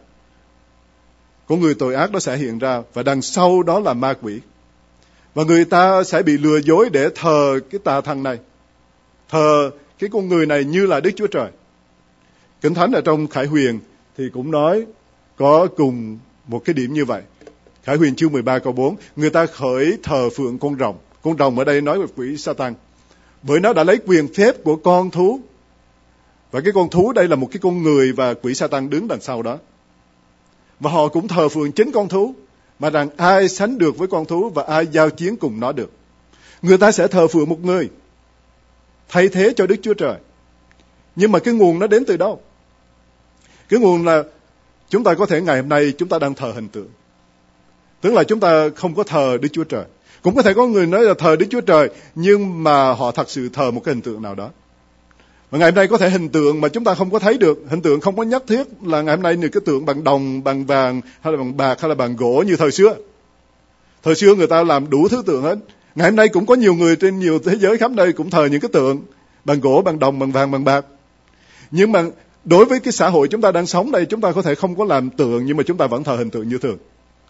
[SPEAKER 1] Con người tội ác đó sẽ hiện ra, và đằng sau đó là ma quỷ. Và người ta sẽ bị lừa dối để thờ cái tà thần này, thờ cái con người này như là Đức Chúa Trời. Kinh Thánh ở trong Khải Huyền thì cũng nói có cùng một cái điểm như vậy. Khải Huyền chương mười ba câu bốn, người ta khởi thờ phượng con rồng. Con rồng ở đây nói về quỷ Satan, bởi nó đã lấy quyền phép của con thú. Và cái con thú đây là một cái con người, và quỷ Satan đứng đằng sau đó. Và họ cũng thờ phượng chính con thú, mà rằng ai sánh được với con thú và ai giao chiến cùng nó được. Người ta sẽ thờ phượng một người thay thế cho Đức Chúa Trời. Nhưng mà cái nguồn nó đến từ đâu? Cái nguồn là chúng ta có thể ngày hôm nay chúng ta đang thờ hình tượng. Tức là chúng ta không có thờ Đức Chúa Trời. Cũng có thể có người nói là thờ Đức Chúa Trời, nhưng mà họ thật sự thờ một cái hình tượng nào đó. Và ngày hôm nay có thể hình tượng mà chúng ta không có thấy được. Hình tượng không có nhất thiết là ngày hôm nay những cái tượng bằng đồng, bằng vàng, hay là bằng bạc, hay là bằng gỗ như thời xưa. Thời xưa người ta làm đủ thứ tượng hết. Ngày hôm nay cũng có nhiều người trên nhiều thế giới khắp nơi cũng thờ những cái tượng bằng gỗ, bằng đồng, bằng vàng, bằng bạc. Nhưng mà đối với cái xã hội chúng ta đang sống đây, chúng ta có thể không có làm tượng, nhưng mà chúng ta vẫn thờ hình tượng như thường.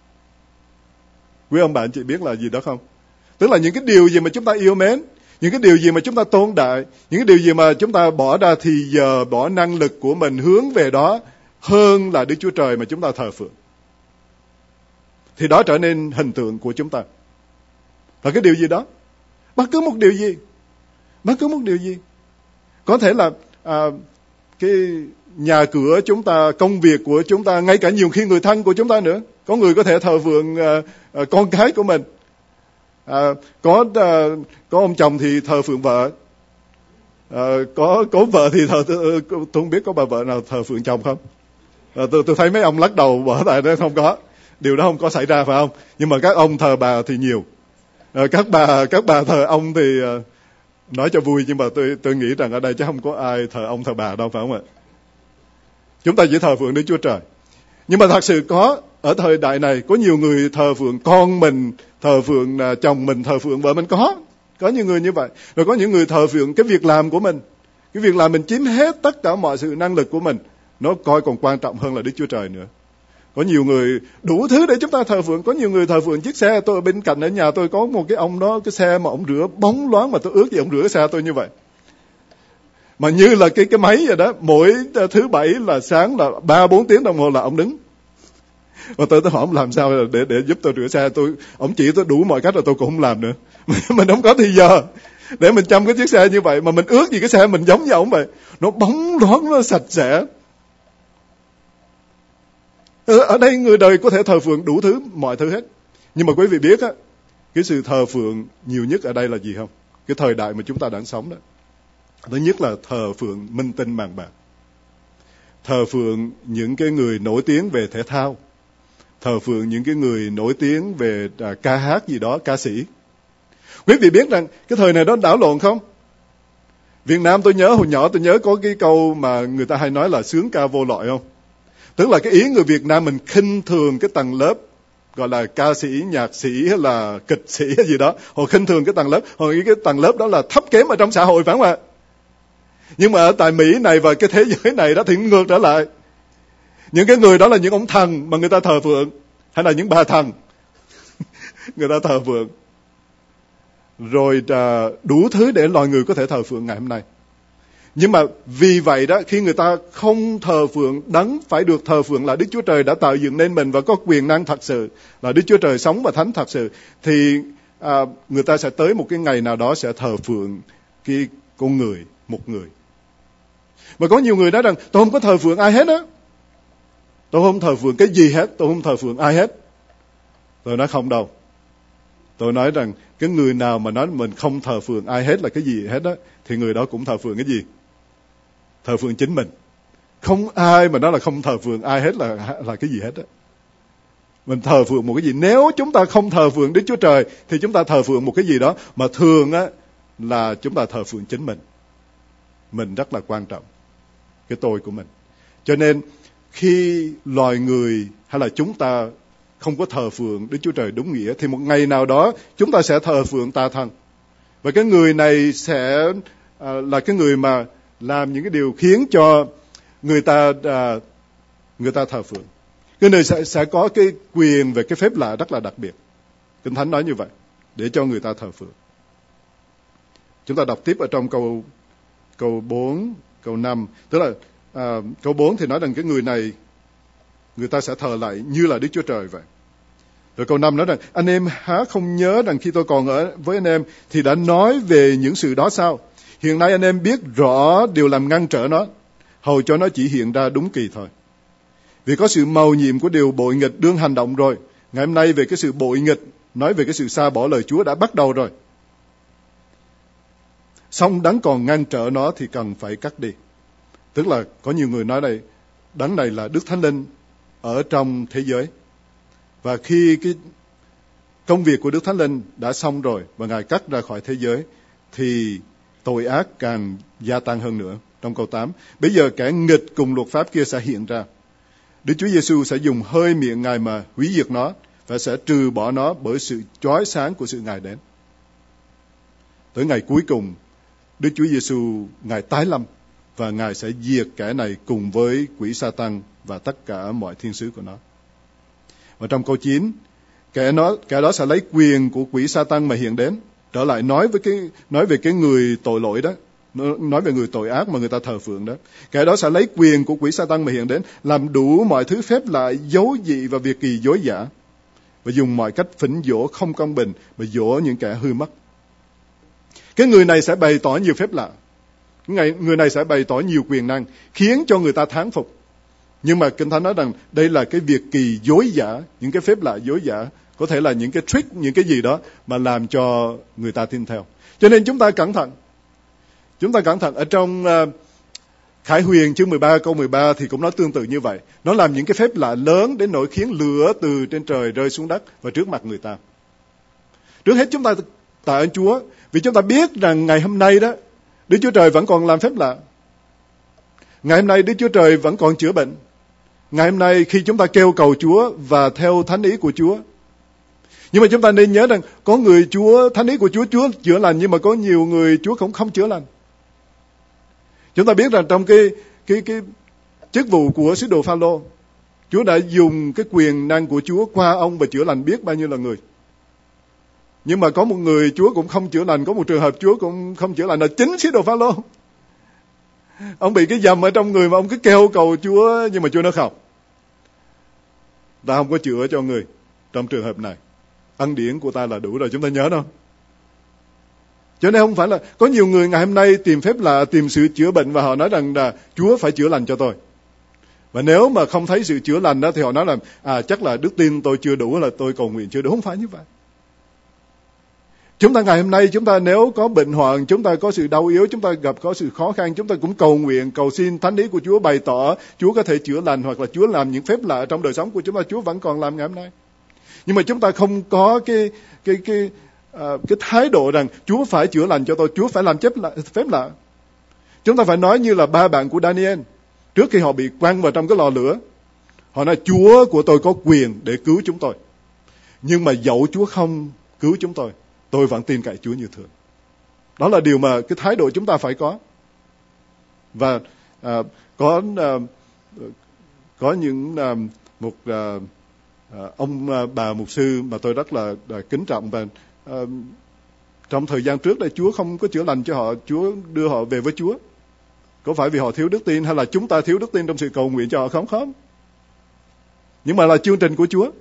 [SPEAKER 1] Quý ông bạn chị biết là gì đó không? Tức là những cái điều gì mà chúng ta yêu mến, những cái điều gì mà chúng ta tôn đại, những cái điều gì mà chúng ta bỏ ra thì giờ, bỏ năng lực của mình hướng về đó hơn là Đức Chúa Trời mà chúng ta thờ phượng, thì đó trở nên hình tượng của chúng ta. Và cái điều gì đó, bất cứ một điều gì, bất cứ một điều gì, có thể là à, cái nhà cửa chúng ta, công việc của chúng ta, ngay cả nhiều khi người thân của chúng ta nữa. Có người có thể thờ phượng à, à, con cái của mình. À, có à, có ông chồng thì thờ phượng vợ, à, có có vợ thì thờ, tôi không biết có bà vợ nào thờ phượng chồng không. À, tôi tôi thấy mấy ông lắc đầu bỏ tại đó không có, điều đó không có xảy ra phải không? Nhưng mà các ông thờ bà thì nhiều. À, các bà các bà thờ ông thì à, nói cho vui, nhưng mà tôi tôi nghĩ rằng ở đây chắc không có ai thờ ông thờ bà đâu, phải không ạ? Chúng ta chỉ thờ phượng Đức Chúa Trời. Nhưng mà thật sự có ở thời đại này có nhiều người thờ phượng con mình, thờ phượng à, chồng mình, thờ phượng vợ mình, có. Có những người như vậy. Rồi có những người thờ phượng cái việc làm của mình. Cái việc làm mình chiếm hết tất cả mọi sự năng lực của mình. Nó coi còn quan trọng hơn là Đức Chúa Trời nữa. Có nhiều người đủ thứ để chúng ta thờ phượng. Có nhiều người thờ phượng chiếc xe. Tôi ở bên cạnh ở nhà tôi có một cái ông đó, cái xe mà ông rửa bóng loáng, mà tôi ước gì ông rửa xe tôi như vậy. Mà như là cái cái máy vậy đó, mỗi thứ bảy là sáng là ba bốn tiếng đồng hồ là ông đứng. Và tôi tôi hỏi ông làm sao để để giúp tôi rửa xe. Tôi ông chỉ tôi đủ mọi cách rồi tôi cũng không làm nữa. Mình không có thì giờ để mình chăm cái chiếc xe như vậy, mà mình ước gì cái xe mình giống như ông vậy, nó bóng loáng, nó sạch sẽ. Ở đây người đời có thể thờ phượng đủ thứ, mọi thứ hết. Nhưng mà quý vị biết á, cái sự thờ phượng nhiều nhất ở đây là gì không? Cái thời đại mà chúng ta đang sống đó. Thứ nhất là thờ phượng minh tinh bàn bạc. Thờ phượng những cái người nổi tiếng về thể thao. Thờ phượng những cái người nổi tiếng về à, ca hát gì đó, ca sĩ. Quý vị biết rằng cái thời này đó đảo lộn không? Việt Nam tôi nhớ hồi nhỏ tôi nhớ có cái câu mà người ta hay nói là sướng ca vô loại không? Tức là cái ý người Việt Nam mình khinh thường cái tầng lớp gọi là ca sĩ, nhạc sĩ hay là kịch sĩ hay gì đó. Họ khinh thường cái tầng lớp, họ nghĩ cái tầng lớp đó là thấp kém ở trong xã hội, phải không ạ? Nhưng mà ở tại Mỹ này và cái thế giới này đó thì ngược trở lại. Những cái người đó là những ông thần mà người ta thờ phượng, hay là những bà thần người ta thờ phượng. Rồi à, đủ thứ để loài người có thể thờ phượng ngày hôm nay. Nhưng mà vì vậy đó, khi người ta không thờ phượng đấng phải được thờ phượng là Đức Chúa Trời đã tạo dựng nên mình và có quyền năng thật sự, là Đức Chúa Trời sống và thánh thật sự, thì à, người ta sẽ tới một cái ngày nào đó sẽ thờ phượng cái con người, một người. Mà có nhiều người nói rằng tôi không có thờ phượng ai hết á, tôi không thờ phượng cái gì hết, tôi không thờ phượng ai hết. Tôi nói không đâu. Tôi nói rằng cái người nào mà nói mình không thờ phượng ai hết là cái gì hết á, thì người đó cũng thờ phượng cái gì? Thờ phượng chính mình. Không ai mà nói là không thờ phượng ai hết là là cái gì hết á. Mình thờ phượng một cái gì? Nếu chúng ta không thờ phượng Đức Chúa Trời thì chúng ta thờ phượng một cái gì đó, mà thường á là chúng ta thờ phượng chính mình. Mình rất là quan trọng, cái tôi của mình. Cho nên khi loài người hay là chúng ta không có thờ phượng Đức Chúa Trời đúng nghĩa, thì một ngày nào đó chúng ta sẽ thờ phượng tà thần. Và cái người này sẽ à, là cái người mà làm những cái điều khiến cho người ta à, người ta thờ phượng. Cái người sẽ, sẽ có cái quyền về cái phép lạ rất là đặc biệt. Kinh Thánh nói như vậy, để cho người ta thờ phượng. Chúng ta đọc tiếp ở trong câu câu bốn, câu năm. Tức là à, câu bốn thì nói rằng cái người này người ta sẽ thờ lại như là Đức Chúa Trời vậy. Rồi câu năm nói rằng anh em há không nhớ rằng khi tôi còn ở với anh em thì đã nói về những sự đó sao? Hiện nay anh em biết rõ điều làm ngăn trở nó, hầu cho nó chỉ hiện ra đúng kỳ thôi. Vì có sự mầu nhiệm của điều bội nghịch đương hành động rồi. Ngày hôm nay về cái sự bội nghịch, nói về cái sự xa bỏ lời Chúa đã bắt đầu rồi. Song đấng còn ngăn trở nó thì cần phải cắt đi. Tức là có nhiều người nói đây, đấng này là Đức Thánh Linh ở trong thế giới. Và khi cái công việc của Đức Thánh Linh đã xong rồi và Ngài cắt ra khỏi thế giới, thì tội ác càng gia tăng hơn nữa. Trong câu tám, bây giờ kẻ nghịch cùng luật pháp kia sẽ hiện ra. Đức Chúa Giêsu sẽ dùng hơi miệng Ngài mà hủy diệt nó và sẽ trừ bỏ nó bởi sự chói sáng của sự Ngài đến. Tới ngày cuối cùng, Đức Chúa Giêsu Ngài tái lâm và Ngài sẽ diệt kẻ này cùng với quỷ Sa-tan và tất cả mọi thiên sứ của nó. Và trong câu chín, kẻ nó kẻ đó sẽ lấy quyền của quỷ Sa-tan mà hiện đến, trở lại nói với cái nói về cái người tội lỗi đó, nói về người tội ác mà người ta thờ phượng đó. Kẻ đó sẽ lấy quyền của quỷ Sa-tan mà hiện đến, làm đủ mọi thứ phép lạ, dấu dị và việc kỳ dối giả, và dùng mọi cách phỉnh dỗ không công bình và dỗ những kẻ hư mất. Cái người này sẽ bày tỏ nhiều phép lạ, người, người này sẽ bày tỏ nhiều quyền năng, khiến cho người ta thán phục. Nhưng mà Kinh Thánh nói rằng đây là cái việc kỳ dối giả, những cái phép lạ dối giả, có thể là những cái trick, những cái gì đó mà làm cho người ta tin theo. Cho nên chúng ta cẩn thận. Chúng ta cẩn thận. Ở trong uh, Khải Huyền chương mười ba câu mười ba thì cũng nói tương tự như vậy. Nó làm những cái phép lạ lớn đến nỗi khiến lửa từ trên trời rơi xuống đất và trước mặt người ta. Trước hết chúng ta tạ ơn Chúa, vì chúng ta biết rằng ngày hôm nay đó, Đức Chúa Trời vẫn còn làm phép lạ. Ngày hôm nay Đức Chúa Trời vẫn còn chữa bệnh. ngày hôm nay khi chúng ta kêu cầu Chúa và theo thánh ý của Chúa. Nhưng mà chúng ta nên nhớ rằng có người Chúa, thánh ý của Chúa, Chúa chữa lành, nhưng mà có nhiều người Chúa cũng không chữa lành. Chúng ta biết rằng trong cái cái cái chức vụ của sứ đồ Phao-lô, Chúa đã dùng cái quyền năng của Chúa qua ông và chữa lành biết bao nhiêu là người. Nhưng mà có một người Chúa cũng không chữa lành, có một trường hợp Chúa cũng không chữa lành là chính sứ đồ Phao-lô. Ông bị cái dầm ở trong người mà ông cứ kêu cầu Chúa, nhưng mà Chúa nói không. Ta không có chữa cho người trong trường hợp này. Ân điển của ta là đủ rồi, chúng ta nhớ đâu. Cho nên không phải là có nhiều người ngày hôm nay tìm phép lạ, tìm sự chữa bệnh và họ nói rằng là Chúa phải chữa lành cho tôi. Và nếu mà không thấy sự chữa lành đó thì họ nói là à chắc là đức tin tôi chưa đủ, là tôi cầu nguyện chưa đủ. Không phải như vậy. Chúng ta ngày hôm nay, chúng ta nếu có bệnh hoạn, chúng ta có sự đau yếu, chúng ta gặp có sự khó khăn, chúng ta cũng cầu nguyện, cầu xin thánh ý của Chúa bày tỏ Chúa có thể chữa lành, hoặc là Chúa làm những phép lạ trong đời sống của chúng ta. Chúa vẫn còn làm ngày hôm nay. Nhưng mà chúng ta không có cái cái cái uh, cái thái độ rằng Chúa phải chữa lành cho tôi, Chúa phải làm phép lạ, phép lạ. Chúng ta phải nói như là ba bạn của Daniel trước khi họ bị quăng vào trong cái lò lửa. Họ nói Chúa của tôi có quyền để cứu chúng tôi, nhưng mà dẫu Chúa không cứu chúng tôi, tôi vẫn tin cậy Chúa như thường. Đó là điều mà cái thái độ chúng ta phải có. Và uh, có uh, có những uh, một uh, uh, ông uh, bà mục sư mà tôi rất là uh, kính trọng, và uh, trong thời gian trước đây Chúa không có chữa lành cho họ, Chúa đưa họ về với Chúa. Có phải vì họ thiếu đức tin hay là chúng ta thiếu đức tin trong sự cầu nguyện cho họ không? Không. Nhưng mà là chương trình của Chúa.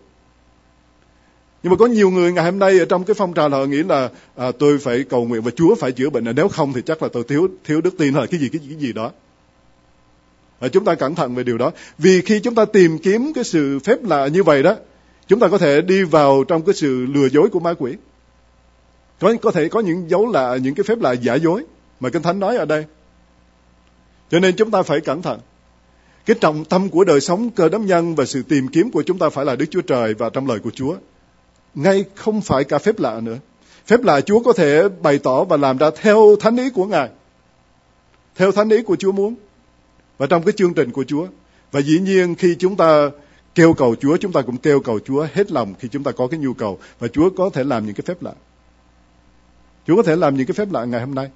[SPEAKER 1] Nhưng mà có nhiều người ngày hôm nay ở trong cái phong trào là họ nghĩ là à, tôi phải cầu nguyện và Chúa phải chữa bệnh, nếu không thì chắc là tôi thiếu thiếu đức tin hay là cái gì cái gì, cái gì đó. À, chúng ta cẩn thận về điều đó. Vì khi chúng ta tìm kiếm cái sự phép lạ như vậy đó, chúng ta có thể đi vào trong cái sự lừa dối của ma quỷ. Có có thể có những dấu lạ, những cái phép lạ giả dối mà Kinh Thánh nói ở đây. Cho nên chúng ta phải cẩn thận. Cái trọng tâm của đời sống Cơ Đốc nhân và sự tìm kiếm của chúng ta phải là Đức Chúa Trời và trong lời của Chúa. Ngay không phải cả phép lạ nữa. Phép lạ Chúa có thể bày tỏ và làm ra theo thánh ý của Ngài, theo thánh ý của Chúa muốn, và trong cái chương trình của Chúa. Và dĩ nhiên khi chúng ta kêu cầu Chúa, chúng ta cũng kêu cầu Chúa hết lòng khi chúng ta có cái nhu cầu. Và Chúa có thể làm những cái phép lạ. Chúa có thể làm những cái phép lạ ngày hôm nay.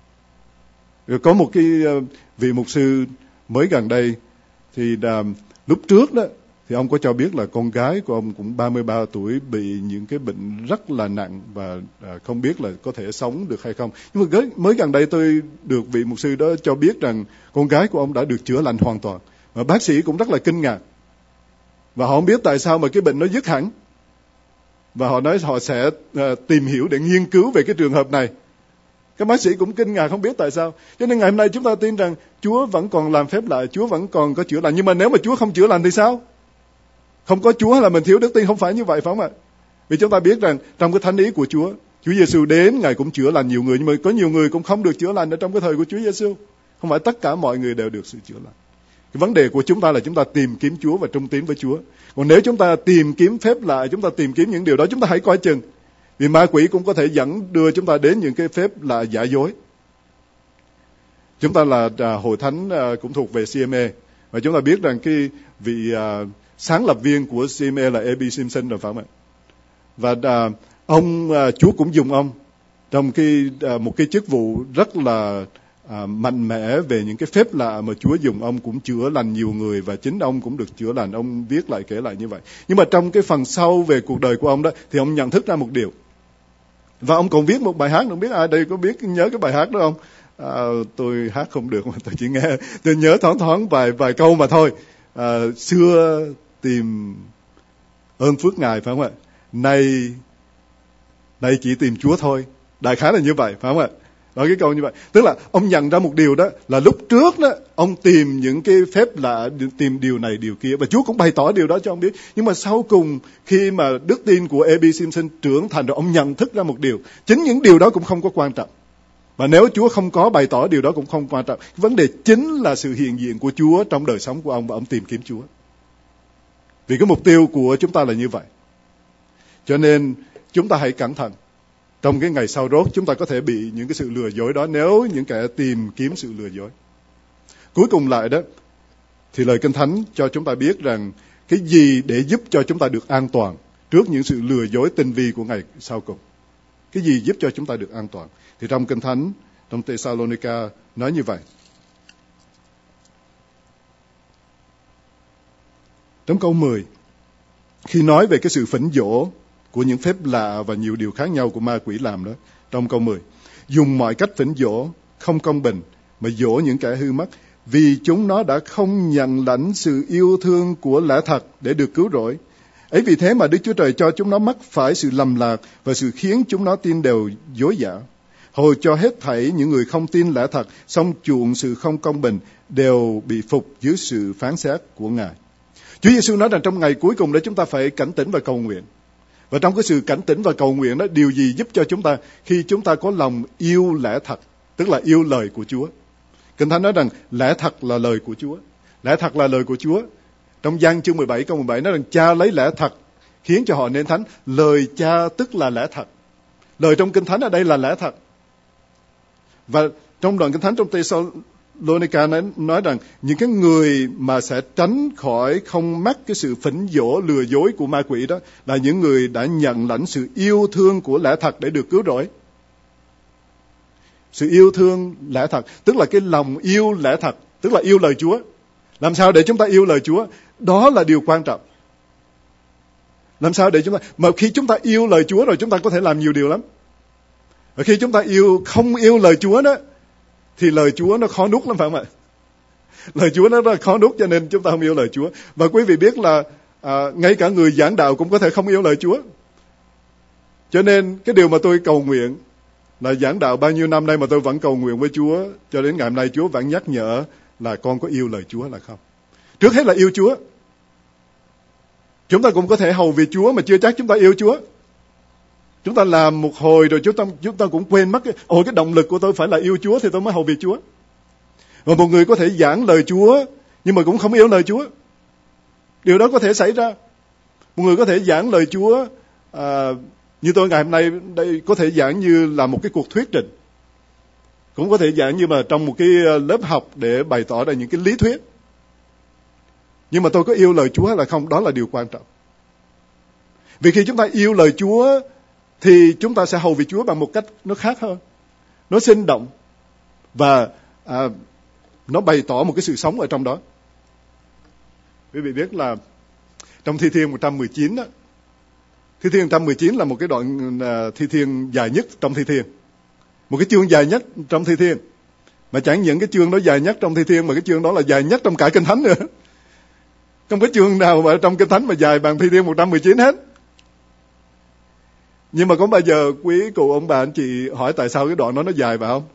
[SPEAKER 1] Rồi có một cái vị mục sư mới gần đây, thì uh, lúc trước đó thì ông có cho biết là con gái của ông cũng ba mươi ba tuổi bị những cái bệnh rất là nặng và uh, không biết là có thể sống được hay không. Nhưng mà mới gần đây tôi được vị mục sư đó cho biết rằng con gái của ông đã được chữa lành hoàn toàn. Và bác sĩ cũng rất là kinh ngạc. Và họ không biết tại sao mà cái bệnh nó dứt hẳn. Và họ nói họ sẽ uh, tìm hiểu để nghiên cứu về cái trường hợp này. Các bác sĩ cũng kinh ngạc không biết tại sao. Cho nên ngày hôm nay chúng ta tin rằng Chúa vẫn còn làm phép lạ, Chúa vẫn còn có chữa lành. Nhưng mà nếu mà Chúa không chữa lành thì sao? Không có Chúa là mình thiếu đức tin, không phải như vậy phải không ạ? Vì chúng ta biết rằng trong cái thánh ý của Chúa, Chúa Giêsu đến, Ngài cũng chữa lành nhiều người, nhưng mà có nhiều người cũng không được chữa lành ở trong cái thời của Chúa Giêsu. Không phải tất cả mọi người đều được sự chữa lành. Cái vấn đề của chúng ta là chúng ta tìm kiếm Chúa và trung tín với Chúa. Còn nếu chúng ta tìm kiếm phép lạ, chúng ta tìm kiếm những điều đó, chúng ta hãy coi chừng. Vì ma quỷ cũng có thể dẫn đưa chúng ta đến những cái phép lạ giả dối. Chúng ta là à, hội thánh à, cũng thuộc về xê em a. Và chúng ta biết rằng cái vị à, sáng lập viên của xê em a là a bê Simpson rồi phải không ạ? Và à, ông à, Chúa cũng dùng ông trong cái à, một cái chức vụ rất là à, mạnh mẽ về những cái phép lạ mà Chúa dùng. Ông cũng chữa lành nhiều người và chính ông cũng được chữa lành. Ông viết lại kể lại như vậy. Nhưng mà trong cái phần sau về cuộc đời của ông đó thì ông nhận thức ra một điều. Và ông còn viết một bài hát, không biết ai đây có biết nhớ cái bài hát đó không? À, tôi hát không được mà tôi chỉ nghe, tôi nhớ thoáng thoáng vài vài câu mà thôi. À, xưa tìm ơn phước Ngài phải không ạ? Nay nay chỉ tìm Chúa thôi. Đại khái là như vậy phải không ạ? Đó, cái câu như vậy. Tức là ông nhận ra một điều đó là lúc trước đó ông tìm những cái phép lạ, tìm điều này điều kia, và Chúa cũng bày tỏ điều đó cho ông biết. Nhưng mà sau cùng khi mà đức tin của a bê Simpson trưởng thành rồi, ông nhận thức ra một điều, chính những điều đó cũng không có quan trọng. Và nếu Chúa không có bày tỏ điều đó cũng không quan trọng. Vấn đề chính là sự hiện diện của Chúa trong đời sống của ông, và ông tìm kiếm Chúa. Vì cái mục tiêu của chúng ta là như vậy. Cho nên chúng ta hãy cẩn thận. Trong cái ngày sau rốt, chúng ta có thể bị những cái sự lừa dối đó nếu những kẻ tìm kiếm sự lừa dối. Cuối cùng lại đó, thì lời Kinh Thánh cho chúng ta biết rằng cái gì để giúp cho chúng ta được an toàn trước những sự lừa dối tinh vi của ngày sau cùng. Cái gì giúp cho chúng ta được an toàn? Thì trong Kinh Thánh, trong Thessalonica nói như vậy. Trong câu mười, khi nói về cái sự phỉnh dỗ của những phép lạ và nhiều điều khác nhau của ma quỷ làm đó, trong câu mười, dùng mọi cách phỉnh dỗ, không công bình, mà dỗ những kẻ hư mất, vì chúng nó đã không nhận lãnh sự yêu thương của lẽ thật để được cứu rỗi. Ấy vì thế mà Đức Chúa Trời cho chúng nó mắc phải sự lầm lạc và sự khiến chúng nó tin đều dối giả. Hồi cho hết thảy những người không tin lẽ thật, song chuộng sự không công bình, đều bị phục dưới sự phán xét của Ngài. Chúa Giêsu nói rằng trong ngày cuối cùng đó chúng ta phải cảnh tỉnh và cầu nguyện. Và trong cái sự cảnh tỉnh và cầu nguyện đó, điều gì giúp cho chúng ta khi chúng ta có lòng yêu lẽ thật, tức là yêu lời của Chúa. Kinh Thánh nói rằng lẽ thật là lời của Chúa. Lẽ thật là lời của Chúa. Trong Giăng chương mười bảy câu mười bảy nói rằng Cha lấy lẽ thật khiến cho họ nên thánh. Lời Cha tức là lẽ thật. Lời trong Kinh Thánh ở đây là lẽ thật. Và trong đoạn Kinh Thánh trong Thessalonica nói, nói rằng những cái người mà sẽ tránh khỏi không mắc cái sự phỉnh dỗ lừa dối của ma quỷ đó là những người đã nhận lãnh sự yêu thương của lẽ thật để được cứu rỗi. Sự yêu thương lẽ thật, tức là cái lòng yêu lẽ thật, tức là yêu lời Chúa. Làm sao để chúng ta yêu lời Chúa? Đó là điều quan trọng. Làm sao để chúng ta, mà khi chúng ta yêu lời Chúa rồi chúng ta có thể làm nhiều điều lắm. Và khi chúng ta yêu không yêu lời Chúa đó, thì lời Chúa nó khó nuốt lắm phải không ạ? Lời Chúa nó rất là khó nuốt cho nên chúng ta không yêu lời Chúa. Và quý vị biết là à, ngay cả người giảng đạo cũng có thể không yêu lời Chúa. Cho nên cái điều mà tôi cầu nguyện là giảng đạo bao nhiêu năm nay mà tôi vẫn cầu nguyện với Chúa, cho đến ngày hôm nay Chúa vẫn nhắc nhở là con có yêu lời Chúa là không. Trước hết là yêu Chúa. Chúng ta cũng có thể hầu việc Chúa mà chưa chắc chúng ta yêu Chúa. Chúng ta làm một hồi rồi chúng ta, chúng ta cũng quên mất cái, ồ cái động lực của tôi phải là yêu Chúa thì tôi mới hầu việc Chúa. Và một người có thể giảng lời Chúa nhưng mà cũng không yêu lời Chúa. Điều đó có thể xảy ra. Một người có thể giảng lời Chúa à, như tôi ngày hôm nay đây có thể giảng như là một cái cuộc thuyết trình. Cũng có thể giảng như mà trong một cái lớp học để bày tỏ ra những cái lý thuyết. Nhưng mà tôi có yêu lời Chúa hay là không, đó là điều quan trọng. Vì khi chúng ta yêu lời Chúa thì chúng ta sẽ hầu việc Chúa bằng một cách nó khác hơn. Nó sinh động và à, nó bày tỏ một cái sự sống ở trong đó. Quý vị biết là trong Thi Thiên một trăm mười chín đó, Thi Thiên một trăm mười chín là một cái đoạn uh, Thi Thiên dài nhất trong Thi Thiên. Một cái chương dài nhất trong Thi Thiên. Mà chẳng những cái chương đó dài nhất trong Thi Thiên mà cái chương đó là dài nhất trong cả Kinh Thánh nữa. Không có chương nào mà trong Kinh Thánh mà dài bằng Thi Thiên một trăm mười chín hết. Nhưng mà có bao giờ quý cụ ông bà anh chị hỏi tại sao cái đoạn đó nó dài phải không?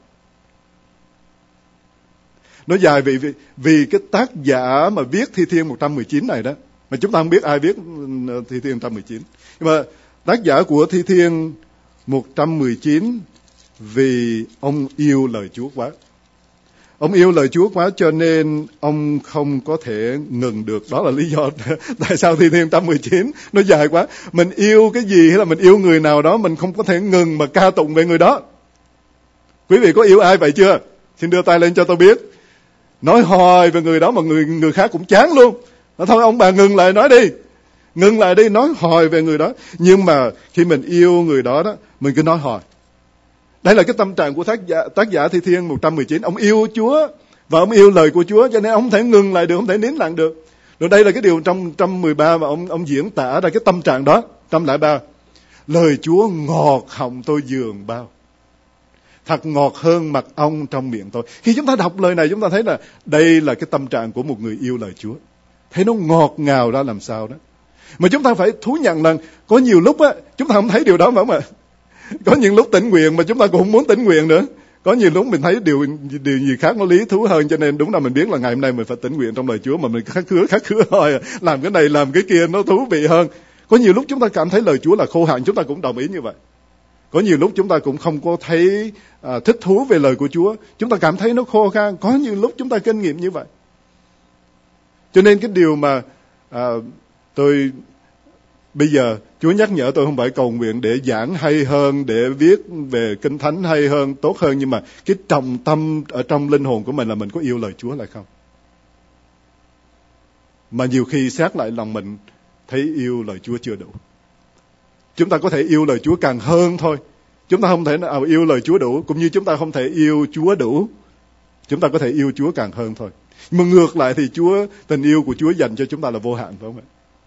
[SPEAKER 1] Nó dài vì, vì, vì cái tác giả mà viết Thi Thiên một trăm mười chín này đó. Mà chúng ta không biết ai viết Thi Thiên một trăm mười chín. Nhưng mà tác giả của Thi Thiên một trăm mười chín vì ông yêu lời Chúa quá. Ông yêu lời Chúa quá cho nên ông không có thể ngừng được. Đó là lý do tại sao Thi Thiên một trăm mười chín nó dài quá. Mình yêu cái gì hay là mình yêu người nào đó mình không có thể ngừng mà ca tụng về người đó. Quý vị có yêu ai vậy chưa? Xin đưa tay lên cho tôi biết. Nói hoài về người đó mà người người khác cũng chán luôn. Nói thôi ông bà ngừng lại nói đi. Ngừng lại đi, nói hoài về người đó. Nhưng mà khi mình yêu người đó đó, mình cứ nói hoài. Đây là cái tâm trạng của tác giả, tác giả Thi Thiên một trăm mười chín. Ông yêu Chúa và ông yêu lời của Chúa cho nên ông không thể ngừng lại được, không thể nín lặng được. Rồi đây là cái điều trong một trăm mười ba mà ông ông diễn tả ra cái tâm trạng đó. một trăm lẻ ba. Lời Chúa ngọt họng tôi dường bao. Thật ngọt hơn mật ong trong miệng tôi. Khi chúng ta đọc lời này chúng ta thấy là đây là cái tâm trạng của một người yêu lời Chúa. Thấy nó ngọt ngào ra làm sao đó. Mà chúng ta phải thú nhận là có nhiều lúc á chúng ta không thấy điều đó phải không ạ? Có những lúc tĩnh nguyện mà chúng ta cũng không muốn tĩnh nguyện nữa. Có nhiều lúc mình thấy điều điều gì khác nó lý thú hơn, cho nên đúng là mình biết là ngày hôm nay mình phải tĩnh nguyện trong lời Chúa mà mình khắc khứa khắc khứa thôi, làm cái này làm cái kia nó thú vị hơn. Có nhiều lúc chúng ta cảm thấy lời Chúa là khô hạn, chúng ta cũng đồng ý như vậy. Có nhiều lúc chúng ta cũng không có thấy à, thích thú về lời của Chúa, chúng ta cảm thấy nó khô khan. Có nhiều lúc chúng ta kinh nghiệm như vậy. Cho nên cái điều mà à, tôi bây giờ Chúa nhắc nhở tôi không phải cầu nguyện để giảng hay hơn, để viết về Kinh Thánh hay hơn, tốt hơn, nhưng mà cái trọng tâm ở trong linh hồn của mình là mình có yêu lời Chúa là không. Mà nhiều khi xét lại lòng mình thấy yêu lời Chúa chưa đủ. Chúng ta có thể yêu lời Chúa càng hơn thôi. Chúng ta không thể nào yêu lời Chúa đủ, cũng như chúng ta không thể yêu Chúa đủ. Chúng ta có thể yêu Chúa càng hơn thôi. Nhưng mà ngược lại thì Chúa, tình yêu của Chúa dành cho chúng ta là vô hạn, phải không ạ?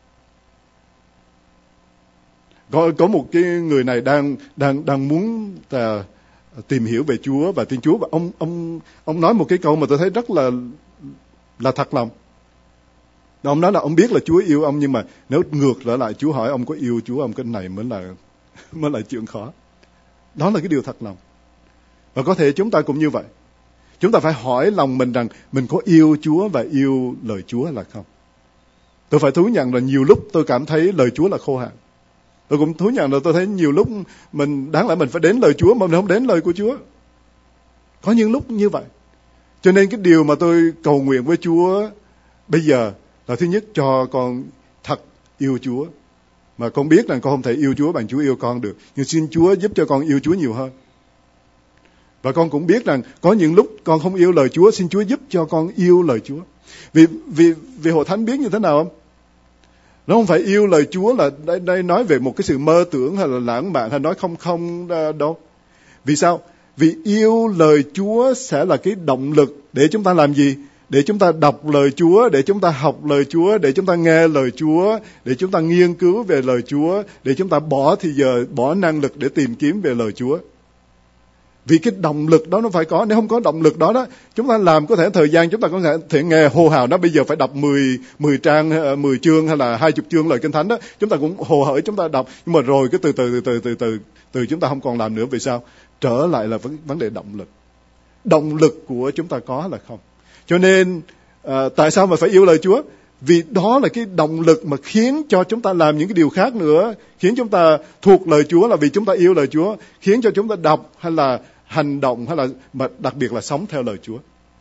[SPEAKER 1] Có, có một cái người này đang đang đang muốn à, tìm hiểu về Chúa và tin Chúa, và ông ông ông nói một cái câu mà tôi thấy rất là là thật lòng. Ông nói là ông biết là Chúa yêu ông, nhưng mà nếu ngược trở lại Chúa hỏi ông có yêu Chúa ông, cái này mới là mới là chuyện khó. Đó là cái điều thật lòng. Và có thể chúng ta cũng như vậy. Chúng ta phải hỏi lòng mình rằng mình có yêu Chúa và yêu lời Chúa là không. Tôi phải thú nhận là nhiều lúc tôi cảm thấy lời Chúa là khô hạn. Tôi cũng thú nhận là tôi thấy nhiều lúc mình đáng lẽ mình phải đến lời Chúa mà mình không đến lời của Chúa. Có những lúc như vậy. Cho nên cái điều mà tôi cầu nguyện với Chúa bây giờ là thứ nhất, cho con thật yêu Chúa. Mà con biết rằng con không thể yêu Chúa bằng Chúa yêu con được. Nhưng xin Chúa giúp cho con yêu Chúa nhiều hơn. Và con cũng biết rằng có những lúc con không yêu lời Chúa, xin Chúa giúp cho con yêu lời Chúa. Vì vì vì Hội Thánh biết như thế nào không? Nó không phải yêu lời Chúa là đây, đây nói về một cái sự mơ tưởng hay là lãng mạn hay nói không không đâu. Vì sao? Vì yêu lời Chúa sẽ là cái động lực để chúng ta làm gì? Để chúng ta đọc lời Chúa, để chúng ta học lời Chúa, để chúng ta nghe lời Chúa, để chúng ta nghiên cứu về lời Chúa, để chúng ta bỏ thì giờ, bỏ năng lực để tìm kiếm về lời Chúa. Vì cái động lực đó nó phải có. Nếu không có động lực đó đó, chúng ta làm có thể thời gian chúng ta có thể nghe hô hào nó bây giờ phải đọc mười, mười trang, mười chương hay là hai mươi chương lời Kinh Thánh đó. Chúng ta cũng hồ hởi chúng ta đọc. Nhưng mà rồi cái từ từ từ từ từ từ chúng ta không còn làm nữa. Vì sao? Trở lại là vấn, vấn đề động lực. Động lực của chúng ta có là không. Cho nên à, tại sao mà phải yêu lời Chúa? Vì đó là cái động lực mà khiến cho chúng ta làm những cái điều khác nữa. Khiến chúng ta thuộc lời Chúa là vì chúng ta yêu lời Chúa. Khiến cho chúng ta đọc hay là hành động hay là mà đặc biệt là sống theo lời Chúa.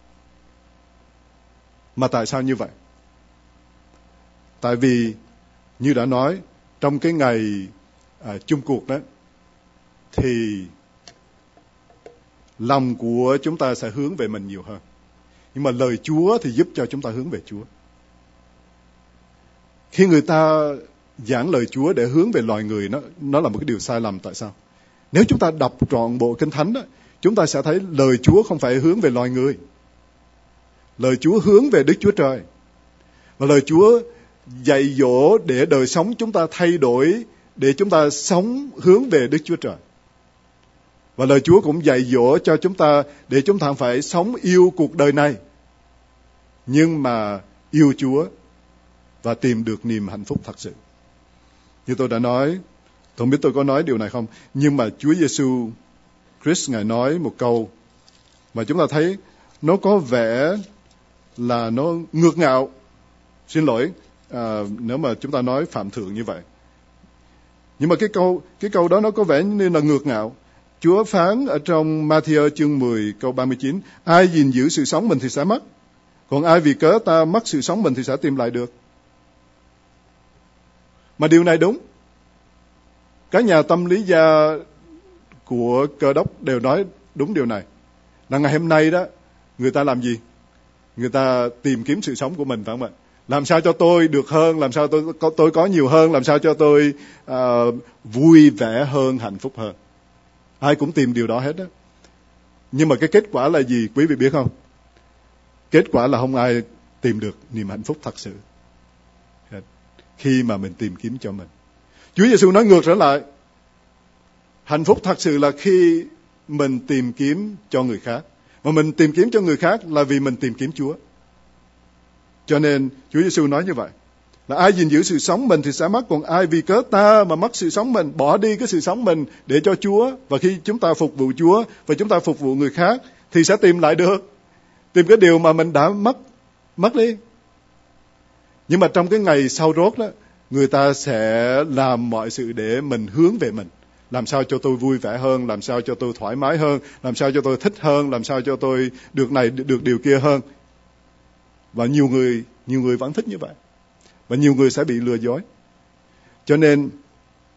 [SPEAKER 1] Mà tại sao như vậy? Tại vì như đã nói, trong cái ngày à, chung cuộc đó thì lòng của chúng ta sẽ hướng về mình nhiều hơn. Nhưng mà lời Chúa thì giúp cho chúng ta hướng về Chúa. Khi người ta giảng lời Chúa để hướng về loài người, nó, nó là một cái điều sai lầm. Tại sao? Nếu chúng ta đọc trọn bộ Kinh Thánh đó, chúng ta sẽ thấy lời Chúa không phải hướng về loài người. Lời Chúa hướng về Đức Chúa Trời. Và lời Chúa dạy dỗ để đời sống chúng ta thay đổi, để chúng ta sống hướng về Đức Chúa Trời. Và lời Chúa cũng dạy dỗ cho chúng ta để chúng ta phải sống yêu cuộc đời này, nhưng mà yêu Chúa và tìm được niềm hạnh phúc thật sự. Như tôi đã nói, tôi không biết tôi có nói điều này không, nhưng mà Chúa Giêsu Christ Ngài nói một câu mà chúng ta thấy nó có vẻ là nó ngược ngạo. Xin lỗi à, nếu mà chúng ta nói phạm thượng như vậy. Nhưng mà cái câu cái câu đó nó có vẻ như là ngược ngạo. Chúa phán ở trong Ma-thi-ơ chương mười câu ba mươi chín, ai gìn giữ sự sống mình thì sẽ mất, còn ai vì cớ ta mất sự sống mình thì sẽ tìm lại được. Mà điều này đúng. Các nhà tâm lý gia của Cơ Đốc đều nói đúng điều này. Là ngày hôm nay đó, người ta làm gì? Người ta tìm kiếm sự sống của mình, phải không ạ? Làm sao cho tôi được hơn, làm sao tôi có, tôi có nhiều hơn, làm sao cho tôi uh, vui vẻ hơn, hạnh phúc hơn. Ai cũng tìm điều đó hết đó. Nhưng mà cái kết quả là gì quý vị biết không? Kết quả là không ai tìm được niềm hạnh phúc thật sự khi mà mình tìm kiếm cho mình. Chúa Giêsu nói ngược trở lại. Hạnh phúc thật sự là khi mình tìm kiếm cho người khác. Mà mình tìm kiếm cho người khác là vì mình tìm kiếm Chúa. Cho nên Chúa Giêsu nói như vậy. Là ai gìn giữ sự sống mình thì sẽ mất, còn ai vì cớ ta mà mất sự sống mình, bỏ đi cái sự sống mình để cho Chúa. Và khi chúng ta phục vụ Chúa và chúng ta phục vụ người khác thì sẽ tìm lại được. Tìm cái điều mà mình đã mất, mất đi. Nhưng mà trong cái ngày sau rốt đó, người ta sẽ làm mọi sự để mình hướng về mình. Làm sao cho tôi vui vẻ hơn, làm sao cho tôi thoải mái hơn, làm sao cho tôi thích hơn, làm sao cho tôi được này, được điều kia hơn. Và nhiều người, nhiều người vẫn thích như vậy. Và nhiều người sẽ bị lừa dối. Cho nên,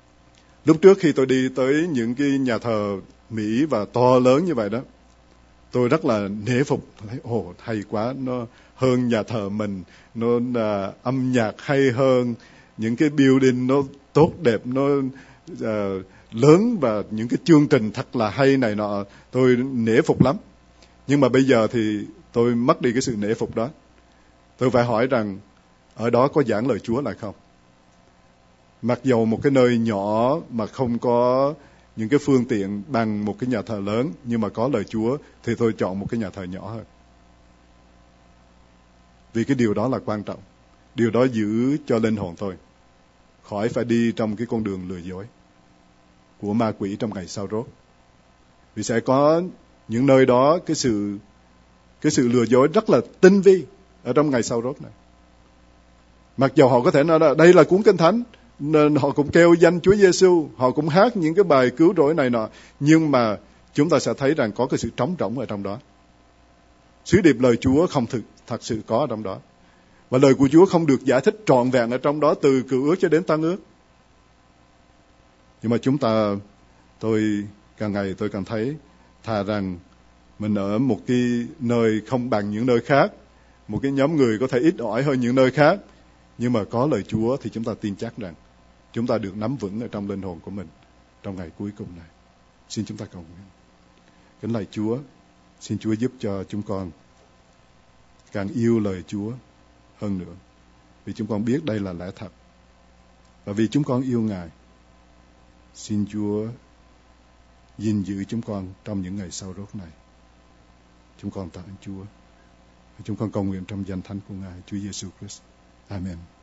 [SPEAKER 1] lúc trước khi tôi đi tới những cái nhà thờ Mỹ và to lớn như vậy đó, tôi rất là nể phục. Ồ, hay quá, nó hơn nhà thờ mình, nó uh, âm nhạc hay hơn, những cái building nó tốt đẹp, nó uh, lớn và những cái chương trình thật là hay này nọ, tôi nể phục lắm. Nhưng mà bây giờ thì tôi mất đi cái sự nể phục đó. Tôi phải hỏi rằng ở đó có giảng lời Chúa lại không? Mặc dầu một cái nơi nhỏ mà không có những cái phương tiện bằng một cái nhà thờ lớn, nhưng mà có lời Chúa, thì tôi chọn một cái nhà thờ nhỏ hơn. Vì cái điều đó là quan trọng. Điều đó giữ cho linh hồn tôi khỏi phải đi trong cái con đường lừa dối của ma quỷ trong ngày sau rốt. Vì sẽ có những nơi đó cái sự cái sự lừa dối rất là tinh vi ở trong ngày sau rốt này. Mặc dầu họ có thể nói là đây là cuốn Kinh Thánh, nên họ cũng kêu danh Chúa Giêsu, họ cũng hát những cái bài cứu rỗi này nọ, nhưng mà chúng ta sẽ thấy rằng có cái sự trống rỗng ở trong đó. Sứ điệp lời Chúa không thực thật sự có ở trong đó, và lời của Chúa không được giải thích trọn vẹn ở trong đó từ Cựu Ước cho đến Tân Ước. Nhưng mà chúng ta, tôi càng ngày tôi càng thấy thà rằng mình ở một cái nơi không bằng những nơi khác, một cái nhóm người có thể ít ỏi hơn những nơi khác, nhưng mà có lời Chúa thì chúng ta tin chắc rằng chúng ta được nắm vững ở trong linh hồn của mình trong ngày cuối cùng này. Xin chúng ta cầu nguyện. Kính lạy Chúa, xin Chúa giúp cho chúng con càng yêu lời Chúa hơn nữa, vì chúng con biết đây là lẽ thật, và vì chúng con yêu Ngài. Xin Chúa gìn giữ chúng con trong những ngày sau rốt này. Chúng con tạ ơn Chúa. Chúng con cầu nguyện trong danh thánh của Ngài, Chúa Giêsu Christ. Amen.